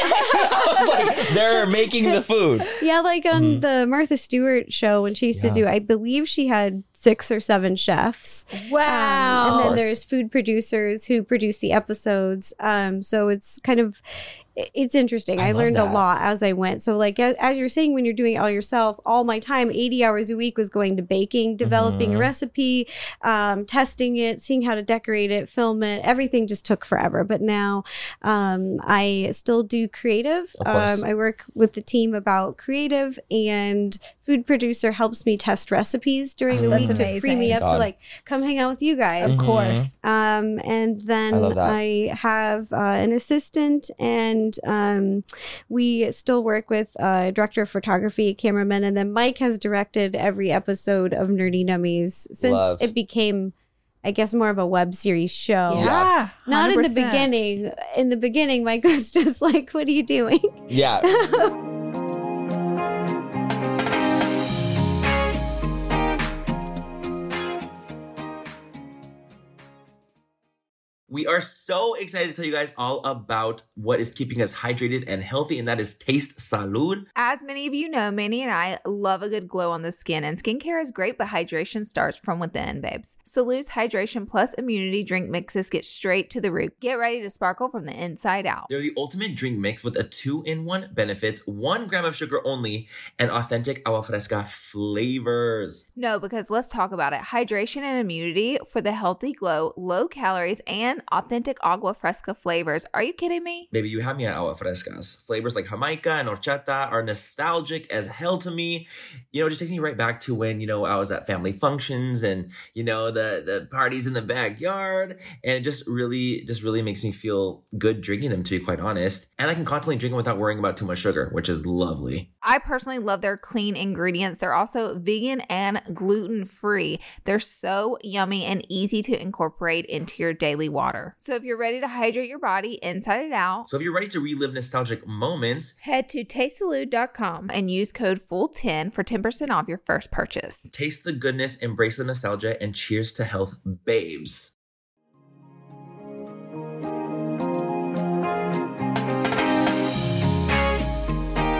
I was like, they're making the food. Yeah, like on Mhm. the Martha Stewart show when she used Yeah. to do, I believe she had six or seven chefs. Wow. Um, and then course. there's food producers who produce the episodes. Um, so it's kind of, it's interesting. I I, love learned that. a lot as I went. So like, as, as you're saying, when you're doing it all yourself, all my time, eighty hours a week was going to baking, developing Mhm. a recipe, um, testing it, seeing how to decorate it, film it. Everything just took forever. But now um, I still do creative. Of course. Um, I work with the team about creative, and food producer helps me test recipes during the That's week to free me amazing. up God. to like come hang out with you guys. Of Mhm. course. Um, and I then love that. I, have uh, an assistant, and um, we still work with a director of photography, cameraman, and then Mike has directed every episode of Nerdy Nummies since Love. it became, I guess, more of a web series show. Yeah. Not in the one hundred percent. beginning. In the beginning, Mike was just like, "What are you doing?" Yeah. We are so excited to tell you guys all about what is keeping us hydrated and healthy, and that is Taste Salud. As many of you know, Manny and I love a good glow on the skin, and skincare is great, but hydration starts from within, babes. Salud's Hydration Plus Immunity Drink Mixes get straight to the root. Get ready to sparkle from the inside out. They're the ultimate drink mix with a two-in-one benefits, one gram of sugar only, and authentic agua fresca flavors. No, because let's talk about it. Hydration and immunity for the healthy glow, low calories, and authentic agua fresca flavors. Are you kidding me? Baby, you have me at agua frescas. Flavors like Jamaica and horchata are nostalgic as hell to me. You know, it just takes me right back to when, you know, I was at family functions and, you know, the, the parties in the backyard. And it just really, just really makes me feel good drinking them, to be quite honest. And I can constantly drink them without worrying about too much sugar, which is lovely. I personally love their clean ingredients. They're also vegan and gluten-free. They're so yummy and easy to incorporate into your daily water. So if you're ready to hydrate your body inside and out, So if you're ready to relive nostalgic moments, head to taste salud dot com and use code F U L ten for ten percent off your first purchase. taste the goodness, embrace the nostalgia, and cheers to health, babes.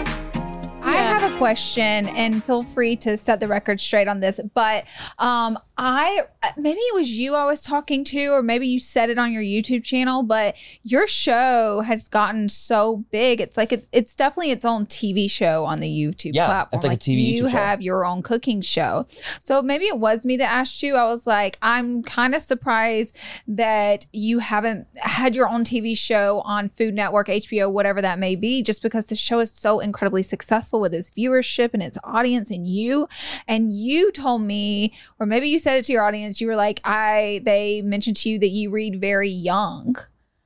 I have a question, and feel free to set the record straight on this, but um, I maybe it was you I was talking to, or maybe you said it on your YouTube channel, but your show has gotten so big. It's like it, it's definitely its own T V show on the YouTube Yeah, platform. it's like a T V you YouTube show. have your own cooking show. So maybe it was me that asked you. I was like, I'm kind of surprised that you haven't had your own T V show on Food Network, H B O, whatever that may be, just because the show is so incredibly successful with its viewership and its audience and you. And you told me, or maybe you said it to your audience, you were like, I they mentioned to you that you read very young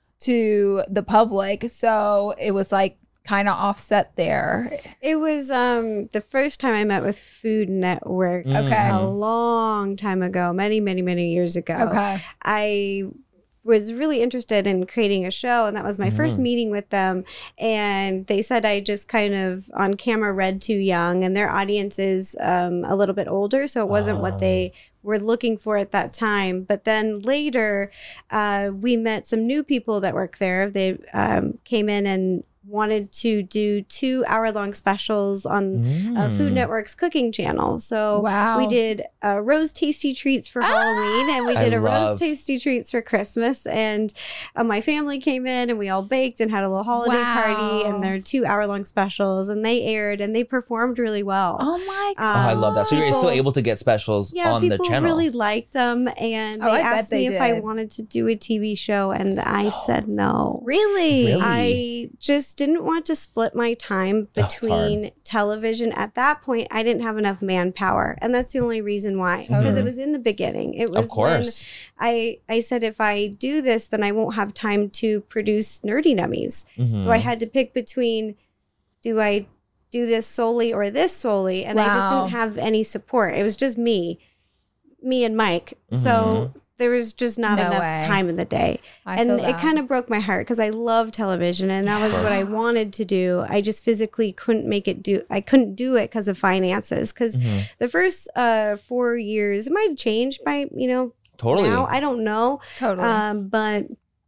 to the public. So it was like kind of offset there. It was um the first time I met with Food Network. Mm. Okay. A long time ago, many, many, many years ago. Okay. I was really interested in creating a show, and that was my mm-hmm. first meeting with them. And they said I just kind of on camera read too young, and their audience is um, a little bit older, so it wasn't oh. what they were looking for at that time. But then later, uh, we met some new people that work there. They um, came in and wanted to do two hour-long specials on mm. uh, Food Network's cooking channel. So wow. we did uh, Rose Tasty Treats for ah! Halloween, and we did I a love- Rose Tasty Treats for Christmas. And uh, my family came in, and we all baked and had a little holiday wow. party, and they're two hour-long specials, and they aired, and they performed really well. Oh my God. Um, oh, I love that. So you're people, still able to get specials yeah, on the people channel. really liked them, and oh, they I asked bet me they if I did. wanted to do a T V show, and I Oh. said no. Really? Really? I just didn't want to split my time Oh, it's between hard. television. At that point, I didn't have enough manpower, and that's the only reason why. Totally. Because it was in the beginning. It was Of course. when I I said if I do this, then I won't have time to produce Nerdy Nummies. Mhm. So I had to pick between, do I do this solely or this solely? And I just Wow. didn't have any support. It was just me, me and Mike. Mm-hmm. So there was just not No enough way. time in the day. I And feel it that. kind of broke my heart because I love television, and that was Of what I course. wanted to do. I just physically couldn't make it do. I couldn't do it because of finances. Because Mhm. the first uh, four years, it might have changed by you know Totally. now. I don't know, Totally. um, but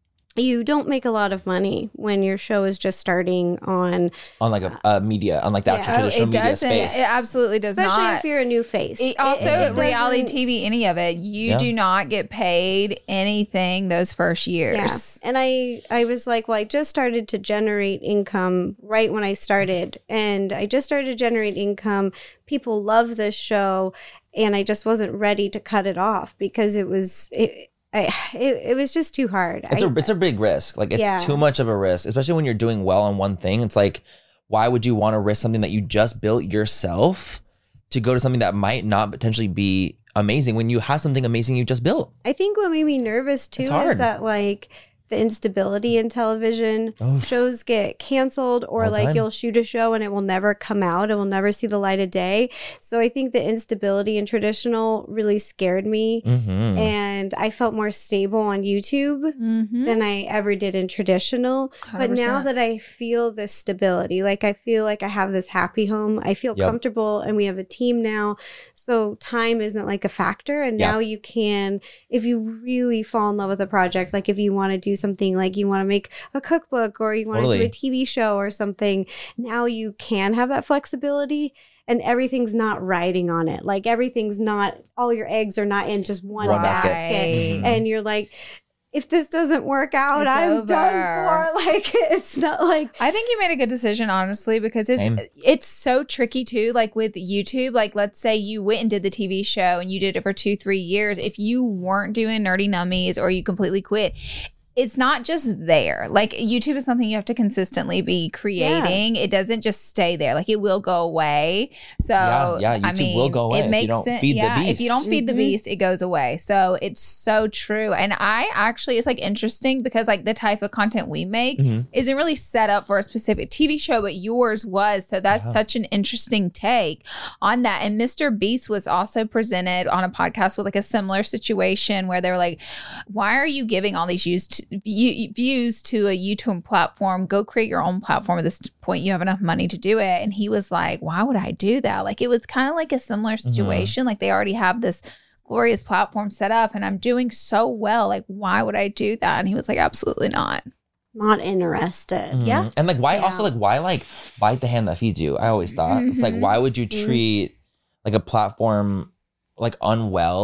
you don't make a lot of money when your show is just starting on, on like a, a media, on like the Yeah. actual oh, traditional it media doesn't. space. It absolutely does especially not. if you're a new face. It- also, It- it reality doesn't- T V, any of it, you Yeah. do not get paid anything those first years. And I, I was like, well, I just started to generate income right when I started. And I just started to generate income. People love this show. And I just wasn't ready to cut it off because it was, it, I, it, it was just too hard. It's I, a it's a big risk. Like it's Yeah. too much of a risk, especially when you're doing well on one thing. It's like, why would you want to risk something that you just built yourself to go to something that might not potentially be amazing when you have something amazing you just built? I think what made me nervous too It's hard. is that like the instability in television, Oh. shows get canceled, or All the like time. you'll shoot a show and it will never come out. It will never see the light of day. So I think the instability in traditional really scared me. Mm-hmm. And I felt more stable on YouTube Mm-hmm. than I ever did in traditional. But now that I feel this stability, like I feel like I have this happy home, I feel Yep. comfortable, and we have a team now. So time isn't like a factor. And Yeah. now you can, if you really fall in love with a project, like if you want to do something like you want to make a cookbook or you want to Totally. do a T V show or something, now you can have that flexibility. And everything's not riding on it. Like everything's not, all your eggs are not in just one, One basket. basket. Mhm. And you're like, if this doesn't work out, It's I'm over. done for. Like, it's not like, I think you made a good decision, honestly, because it's Same. it's so tricky too. Like with YouTube, like let's say you went and did the T V show and you did it for two, three years. If you weren't doing Nerdy Nummies or you completely quit, it's not just there. Like YouTube is something you have to consistently be creating. It doesn't just stay there. Like it will go away. So Yeah, yeah, I YouTube mean, will go away it if you makes don't sense. feed the yeah, if you beast. don't feed the Mhm. beast, it goes away. So it's so true. And I actually, it's like interesting because like the type of content we make Mhm. isn't really set up for a specific T V show, but yours was. So that's Yeah. such an interesting take on that. And Mister Beast was also presented on a podcast with like a similar situation where they were like, why are you giving all these views to, view, views to a YouTube platform? Go create your own platform at this point. You have enough money to do it. And he was like, why would I do that? Like it was kind of like a similar situation. Like they already have this glorious platform set up and I'm doing so well. Like, why would I do that? And he was like, absolutely not. not interested. Mhm. Yeah. And like why Yeah. also like why like bite the hand that feeds you? I always thought it's like Mhm. why would you Mhm. treat like a platform like unwell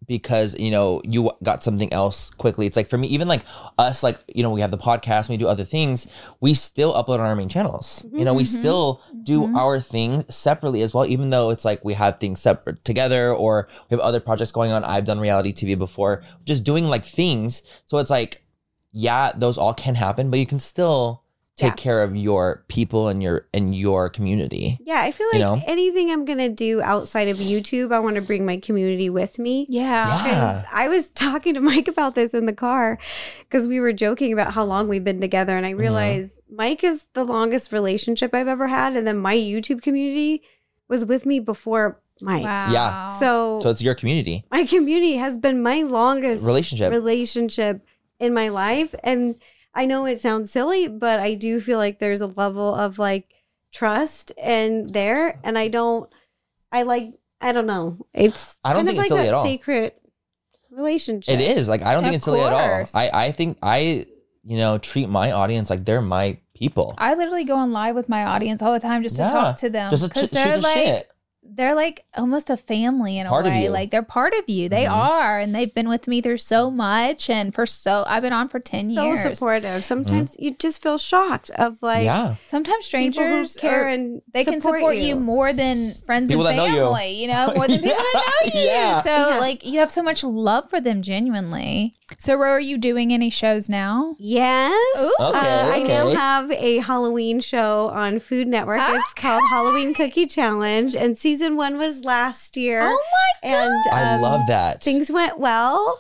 because, you know, you got something else quickly. It's like for me, even like us, like, you know, we have the podcast, we do other things, we still upload on our main channels. You know, we Mm-hmm. still do Mhm. our thing separately as well, even though it's like we have things separate together or we have other projects going on. I've done reality T V before, just doing like things. So it's like, yeah, those all can happen, but you can still take Yeah. care of your people and your and your community. Yeah, I feel like You know? anything I'm gonna do outside of YouTube, I want to bring my community with me. Yeah. Yeah. Because I was talking to Mike about this in the car because we were joking about how long we've been together. And I realized Mike is the longest relationship I've ever had. And then my YouTube community was with me before Mike. Wow. Yeah. So, So it's your community my community has been my longest relationship. relationship in my life. And I know it sounds silly, but I do feel like there's a level of like trust and there. And I don't, I like, I don't know. It's I don't kind think of it's like silly that at all. secret relationship. It is like I don't think Of it's silly at all. course. I I think I you know treat my audience like they're my people. I literally go on live with my audience all the time just to Yeah. talk to them Just to because ch- shoot they're the like shit. they're like almost a family in a Part of way. you. Like they're part of you. They Mhm. are, and they've been with me through so much, and for so I've been on for ten so years. supportive. Sometimes you just feel shocked of like yeah, Sometimes people who strangers care are- and they can support you. more than friends People and that know you. family, you. know, more than people that know you. Yeah. So Yeah. like you have so much love for them genuinely. So Ro, are you doing any shows now? Yes. Ooh. Okay, Uh, I now okay. have a Halloween show on Food Network. It's Okay. called Halloween Cookie Challenge, and season one was last year. Oh my god. And I um, love that. Things went well.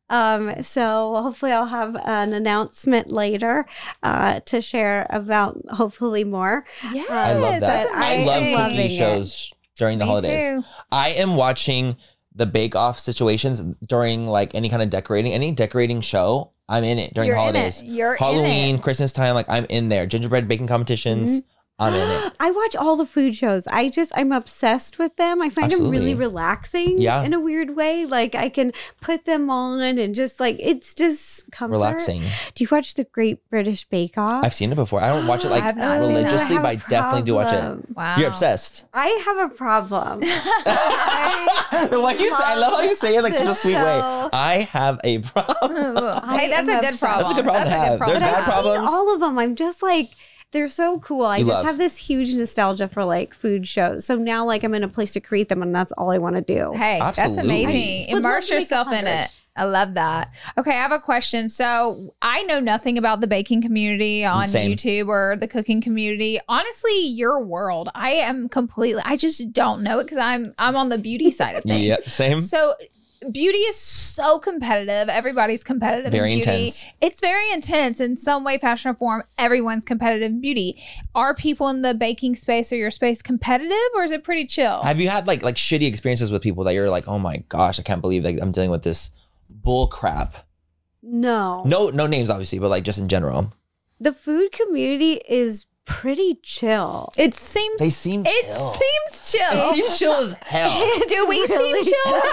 Um, so hopefully I'll have an announcement later uh, to share about hopefully more. Yes, I love that. that's I love amazing. loving cookie it. shows during the Me holidays. too. I am watching the Bake Off situations during like any kind of decorating, any decorating show. I'm in it during You're the in it. holidays. You're in Halloween, it. Christmas time, like I'm in there. Gingerbread baking competitions. I'm in it. I watch all the food shows. I just I'm obsessed with them. I find Absolutely. them really relaxing Yeah. in a weird way. Like I can put them on and just like it's just comfort. Relaxing. Do you watch the Great British Bake Off? I've seen it before. I don't watch it like I've not seen that. religiously, I but I have a definitely do watch it. problem. Wow. You're obsessed. I have a problem. Like you say, I love how you say it like such a sweet way. So- I have a problem. Hey, that's am a good obsessed. problem. That's a good problem to have. problem There's But bad I've to have. problems. seen all of them. I'm just like, they're so cool. I You just love. have this huge nostalgia for like food shows. So now, like, I'm in a place to create them, and that's all I want to do. Hey, that's Absolutely. amazing. I would love Immerse to make a yourself in hundred. it. I love that. Okay, I have a question. So I know nothing about the baking community on Same. YouTube or the cooking community. Honestly, your world. I am completely. I just don't know it because I'm I'm on the beauty side of things. Yeah, same. So beauty is so competitive. Everybody's competitive Very in beauty. intense. It's very intense in some way, fashion, or form. Everyone's competitive in beauty. Are people in the baking space or your space competitive, or is it pretty chill? Have you had like like shitty experiences with people that you're like, oh my gosh, I can't believe like I'm dealing with this bull crap? No. No, no names obviously, but like just in general. The food community is pretty chill. It seems They seem it chill. seems chill. It seems chill as hell. Do we really seem chill?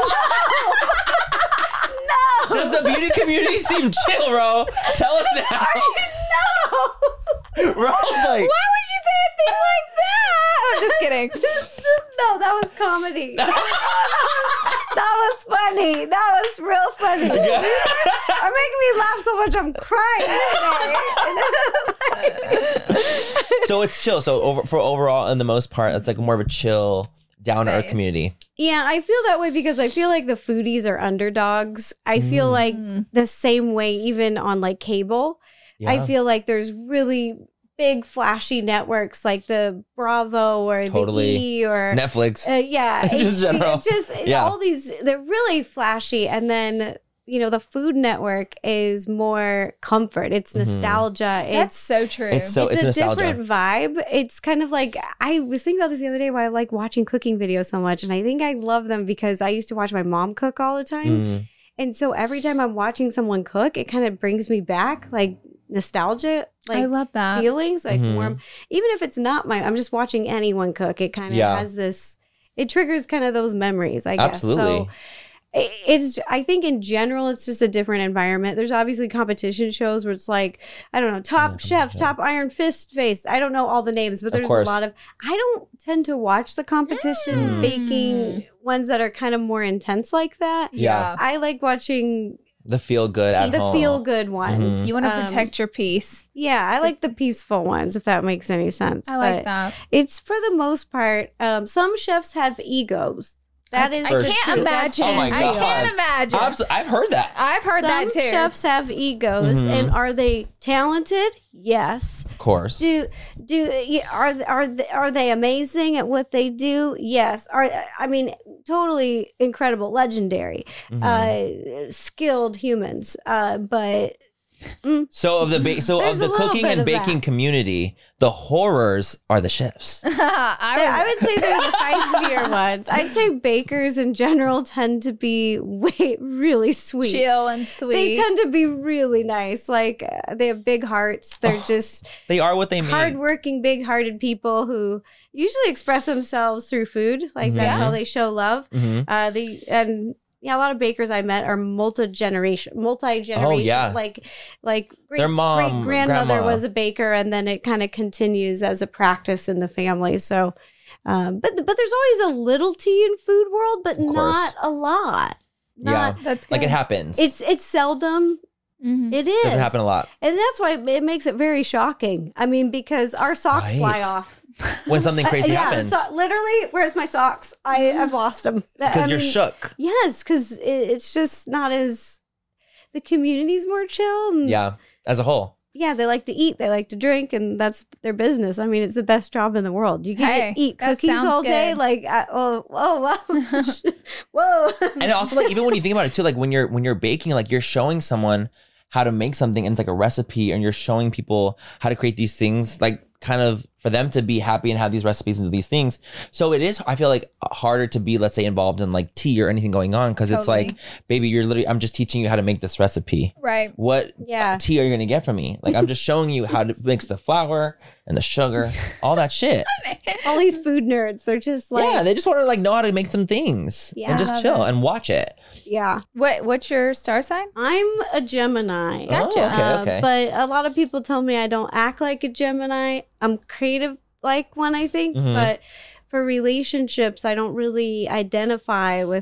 No. Does the beauty community seem chill, Ro? Tell us now. No. Ro's like, Why would you say a thing like that? I'm just kidding. No, that was comedy. That was funny. That was real funny. You're making me laugh so much I'm crying. so it's chill. So over for overall, in the most part, it's like more of a chill, down to earth Space. community. Yeah, I feel that way because I feel like the foodies are underdogs. I feel Mm. like Mm. the same way even on like cable. Yeah. I feel like there's really big flashy networks like the Bravo or Totally. the E or Netflix. uh, yeah, Just it- general. it just it's Yeah. all these they're really flashy, and then you know the Food Network is more comfort. It's Mhm. nostalgia. That's It's so true. It's so- it's, it's a nostalgia. different vibe. It's kind of like I was thinking about this the other day. Why I like watching cooking videos so much, and I think I love them because I used to watch my mom cook all the time, Mm. and so every time I'm watching someone cook, it kind of brings me back like nostalgia, I like love that. feelings, like Mhm. warm. Even if it's not my, I'm just watching anyone cook. It kind of Yeah. has this. It triggers kind of those memories, I guess. Absolutely. So It's, I think in general, it's just a different environment. There's obviously competition shows where it's like, I don't know, top Yeah, chef, yeah. top Iron Fist face. I don't know all the names, but Of there's a course. lot of, I don't tend to watch the competition Mm. baking ones that are kind of more intense like that. Yeah. I like watching The feel good at the home. feel good ones. Mhm. You want to Um, protect your peace. Yeah, I like the peaceful ones, if that makes any sense. I like But that. It's for the most part, um, some chefs have egos. That is I For the can't sure. truth. imagine. Oh my I God. can't imagine. Abs- I've heard that. I've heard Some that too. chefs have egos, Mhm. and are they talented? Yes. Of course. Do do are are they, are they amazing at what they do? Yes. Are I mean totally incredible, legendary, Mhm. uh, skilled humans. Uh, but So of the ba- so There's of a the little cooking bit and of baking that. community, the horrors are the chefs. They're- I would say they're the feistier ones. I'd say bakers in general tend to be way really sweet. chill and sweet. They tend to be really nice. Like uh, they have big hearts. They're Oh, just They are what they mean. hardworking, big-hearted people who usually express themselves through food. Like that's Yeah. how they show love. Mhm. Uh, they and yeah, a lot of bakers I met are multi-generation, multi-generation. Oh, yeah. Like, like great, Their mom, great grandmother grandma. was a baker, and then it kind of continues as a practice in the family. So, um, but but there's always a little tea in food world, but course. not a lot. Not, Yeah. That's good. Like it happens. It's it's seldom. Mhm. It is. doesn't happen a lot. And that's why it makes it very shocking. I mean, because our socks fly Right. off. When something crazy Uh, yeah, happens. so literally, where's my socks? I, I've lost them. Because you're shook. Yes, because it, it's just not as, the community's more chill. And Yeah. As a whole. yeah, they like to eat, they like to drink, and that's their business. I mean, it's the best job in the world. You can Hey, eat that cookies sounds all day. good. Like, uh, oh, oh, wow. Whoa. And also like even when you think about it too, like when you're when you're baking, like you're showing someone how to make something and it's like a recipe and you're showing people how to create these things, like kind of for them to be happy and have these recipes and do these things. So it is, I feel like, harder to be, let's say, involved in like tea or anything going on because it's Totally. like, baby, you're literally, I'm just teaching you how to make this recipe. Right. What Yeah. tea are you going to get from me? Like, I'm just showing you how to mix the flour and the sugar, all that shit. All these food nerds, they're just like, yeah, they just want to like know how to make some things Yeah. and just chill and watch it. yeah. What What's your star sign? I'm a Gemini. Gotcha. Oh, okay, Uh, okay. But a lot of people tell me I don't act like a Gemini. I'm creative like one, I think. Mhm. But for relationships, I don't really identify with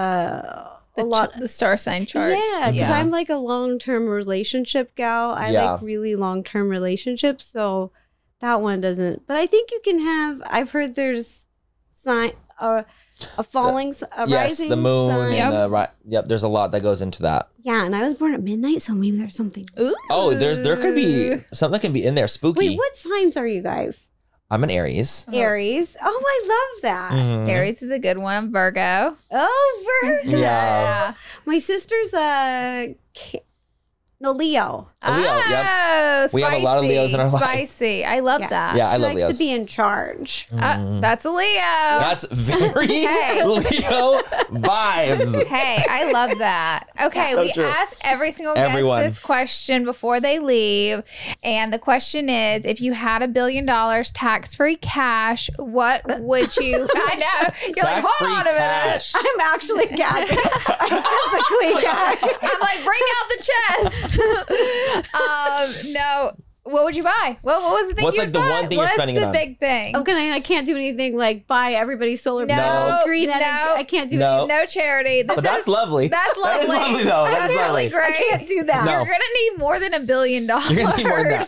uh, The, a lot. ch- the star sign charts. Yeah, because yeah. I'm like a long term relationship gal. I Yeah. like really long term relationships. So that one doesn't. But I think you can have, I've heard there's sign, uh, a falling, s- a Yes, rising the moon sign. and the right. Yep, there's a lot that goes into that. Yeah, and I was born at midnight, so maybe there's something. Ooh. Oh, there's there could be something can be in there spooky. Wait, what signs are you guys? I'm an Aries. Aries. Oh, I love that. Mhm. Aries is a good one. I'm Virgo. Oh, Virgo. Yeah. My sister's a Ca- no Leo. A Leo, yep. Oh, We have a lot of Leos in our life. Spicy. I love Yeah. that. Yeah, I She love likes Leos. to be in charge. Uh, that's a Leo. That's very Hey. Leo vibes. Hey, I love that. Okay, So we true. ask every single Everyone. guest this question before they leave. And the question is, if you had a billion dollars tax-free cash, what would you I know. You're like, hold on a minute. Tax-free cash. I'm actually gagging. I'm physically gagging. I'm like, bring out the chest. um, no. What would you buy? What, what was the thing What's, you'd like, the buy? one thing you're What's spending it the on? big thing? I'm gonna. I can't do anything like buy everybody solar No, panels, green energy. no, I can't do no. anything. No charity. This But that's is, lovely. That's That is lovely. lovely, though. That That's is really lovely. great. I can't do that. No. You're gonna need more than a billion dollars. You're gonna need more than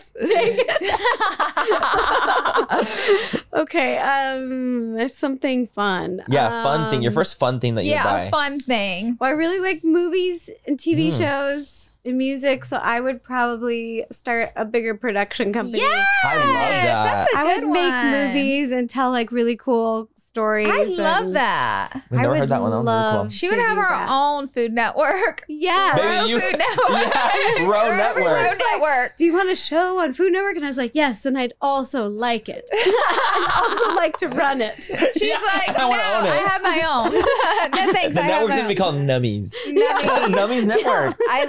Okay. Um, it's something fun. Yeah, fun thing. Your Um, first fun thing that you yeah, buy. a fun thing. Well, I really like movies and T V Mm. shows and music, so I would probably start a bigger production company. Yes, I love that. That's a I good would make one. movies and tell like really cool stories. I love and- that. We've I never would heard that one. That was really cool. love- She would to have do her that. own Food Network. Yeah. Maybe Row you- Food Network. Yeah, Row Row Network. Network. Do you want a show on Food Network? And I was like, yes, and I'd also like it. I'd also like to run it. She's Yeah, like, I no, wanna own it." I have my own. No thanks. The I network's have gonna be called Nummies. Nummies. Nummies Network. I love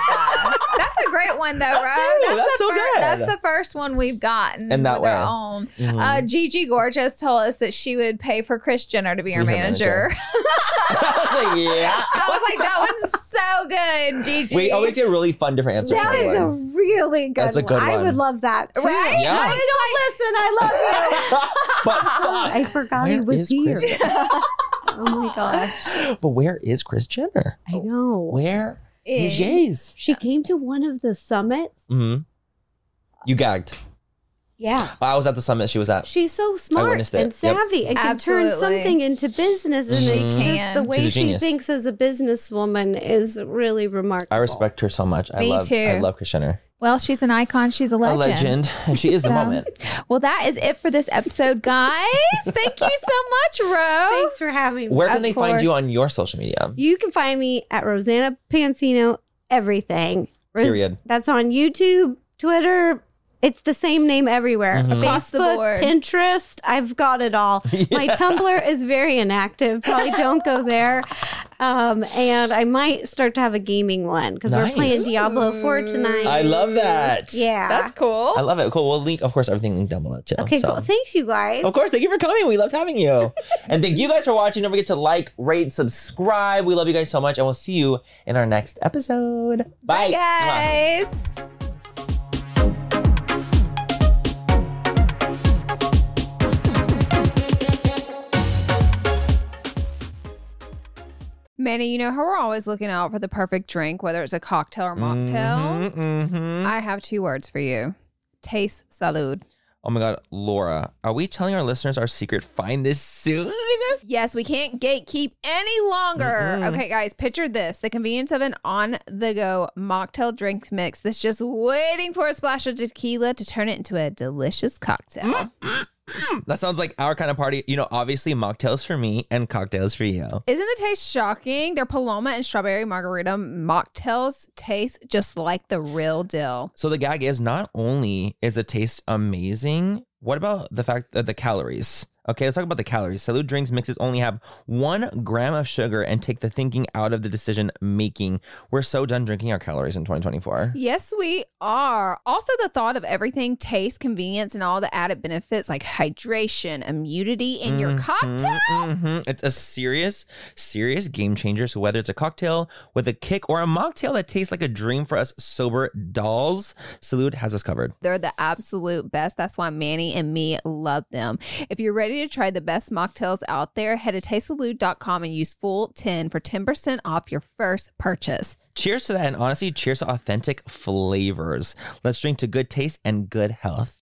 that. That's a great one, though, Ro. Ooh, that's the so fir- good. That's the first one we've gotten In that with our way. own. Mhm. Uh, Gigi Gorgeous told us that she would pay for Kris Jenner to be her Be her manager. yeah. I was like, that one's so good, Gigi. We always get really fun different answers. That for is a one. really good, That's a good one. I one. would love that too. Right? Yeah. I don't listen. I love you. But fuck. I forgot he Where was is here. Kris? Oh my gosh. But where is Kris Jenner? I know. Where? Is- These gays. She came to one of the summits. hmm You gagged. Yeah. I was at the summit she was at. She's so smart witnessed it. and savvy and can turn Absolutely. something into business. And Mhm. it's She just can. the way She's a she genius. thinks as a businesswoman is really remarkable. I respect her so much. I Me love too. I love Kris Jenner. Well, she's an icon. She's a legend. A legend. And she is the So- moment. Well, that is it for this episode, guys. Thank you so much, Ro. Thanks for having me. Where can Of they find you course. on your social media? You can find me at Rosanna Pansino everything. Ros- Period. That's on YouTube, Twitter. It's the same name everywhere. Mhm. Across the Facebook, board. Pinterest. I've got it all. My Yeah. Tumblr is very inactive. Probably don't go there. Um, and I might start to have a gaming one because Nice. we're playing Diablo four tonight. I love that. Yeah. That's cool. I love it. Cool. We'll link, of course, everything linked down below too. Okay, So- cool. Thanks, you guys. Of course, thank you for coming. We loved having you. And thank you guys for watching. Don't forget to like, rate, subscribe. We love you guys so much. And we'll see you in our next episode. Bye. Bye, guys. Manny, you know how we're always looking out for the perfect drink, whether it's a cocktail or mocktail? Mhm, mhm. I have two words for you. Taste salud. Oh my God, Laura, are we telling our listeners our secret? Find this soon? Yes, we can't gatekeep any longer. Mm-mm. Okay, guys, picture this. The convenience of an on-the-go mocktail drink mix that's just waiting for a splash of tequila to turn it into a delicious cocktail. That sounds like our kind of party. You know, obviously mocktails for me and cocktails for you. Isn't the taste shocking? Their Paloma and Strawberry Margarita mocktails taste just like the real deal. So the gag is not only is the taste amazing, what about the fact that the calories? Okay, let's talk about the calories. Salud drinks mixes only have one gram of sugar and take the thinking out of the decision making. We're so done drinking our calories in twenty twenty-four. Yes, we are. Also, the thought of everything, taste, convenience, and all the added benefits like hydration, immunity in your Mhm, cocktail. mhm. It's a serious, serious game changer. So whether it's a cocktail with a kick or a mocktail that tastes like a dream for us sober dolls, Salud has us covered. They're the absolute best. That's why Manny and me love them. If you're ready to try the best mocktails out there, head to taste salud dot com and use full ten for ten percent off your first purchase. Cheers to that. And honestly, cheers to authentic flavors. Let's drink to good taste and good health.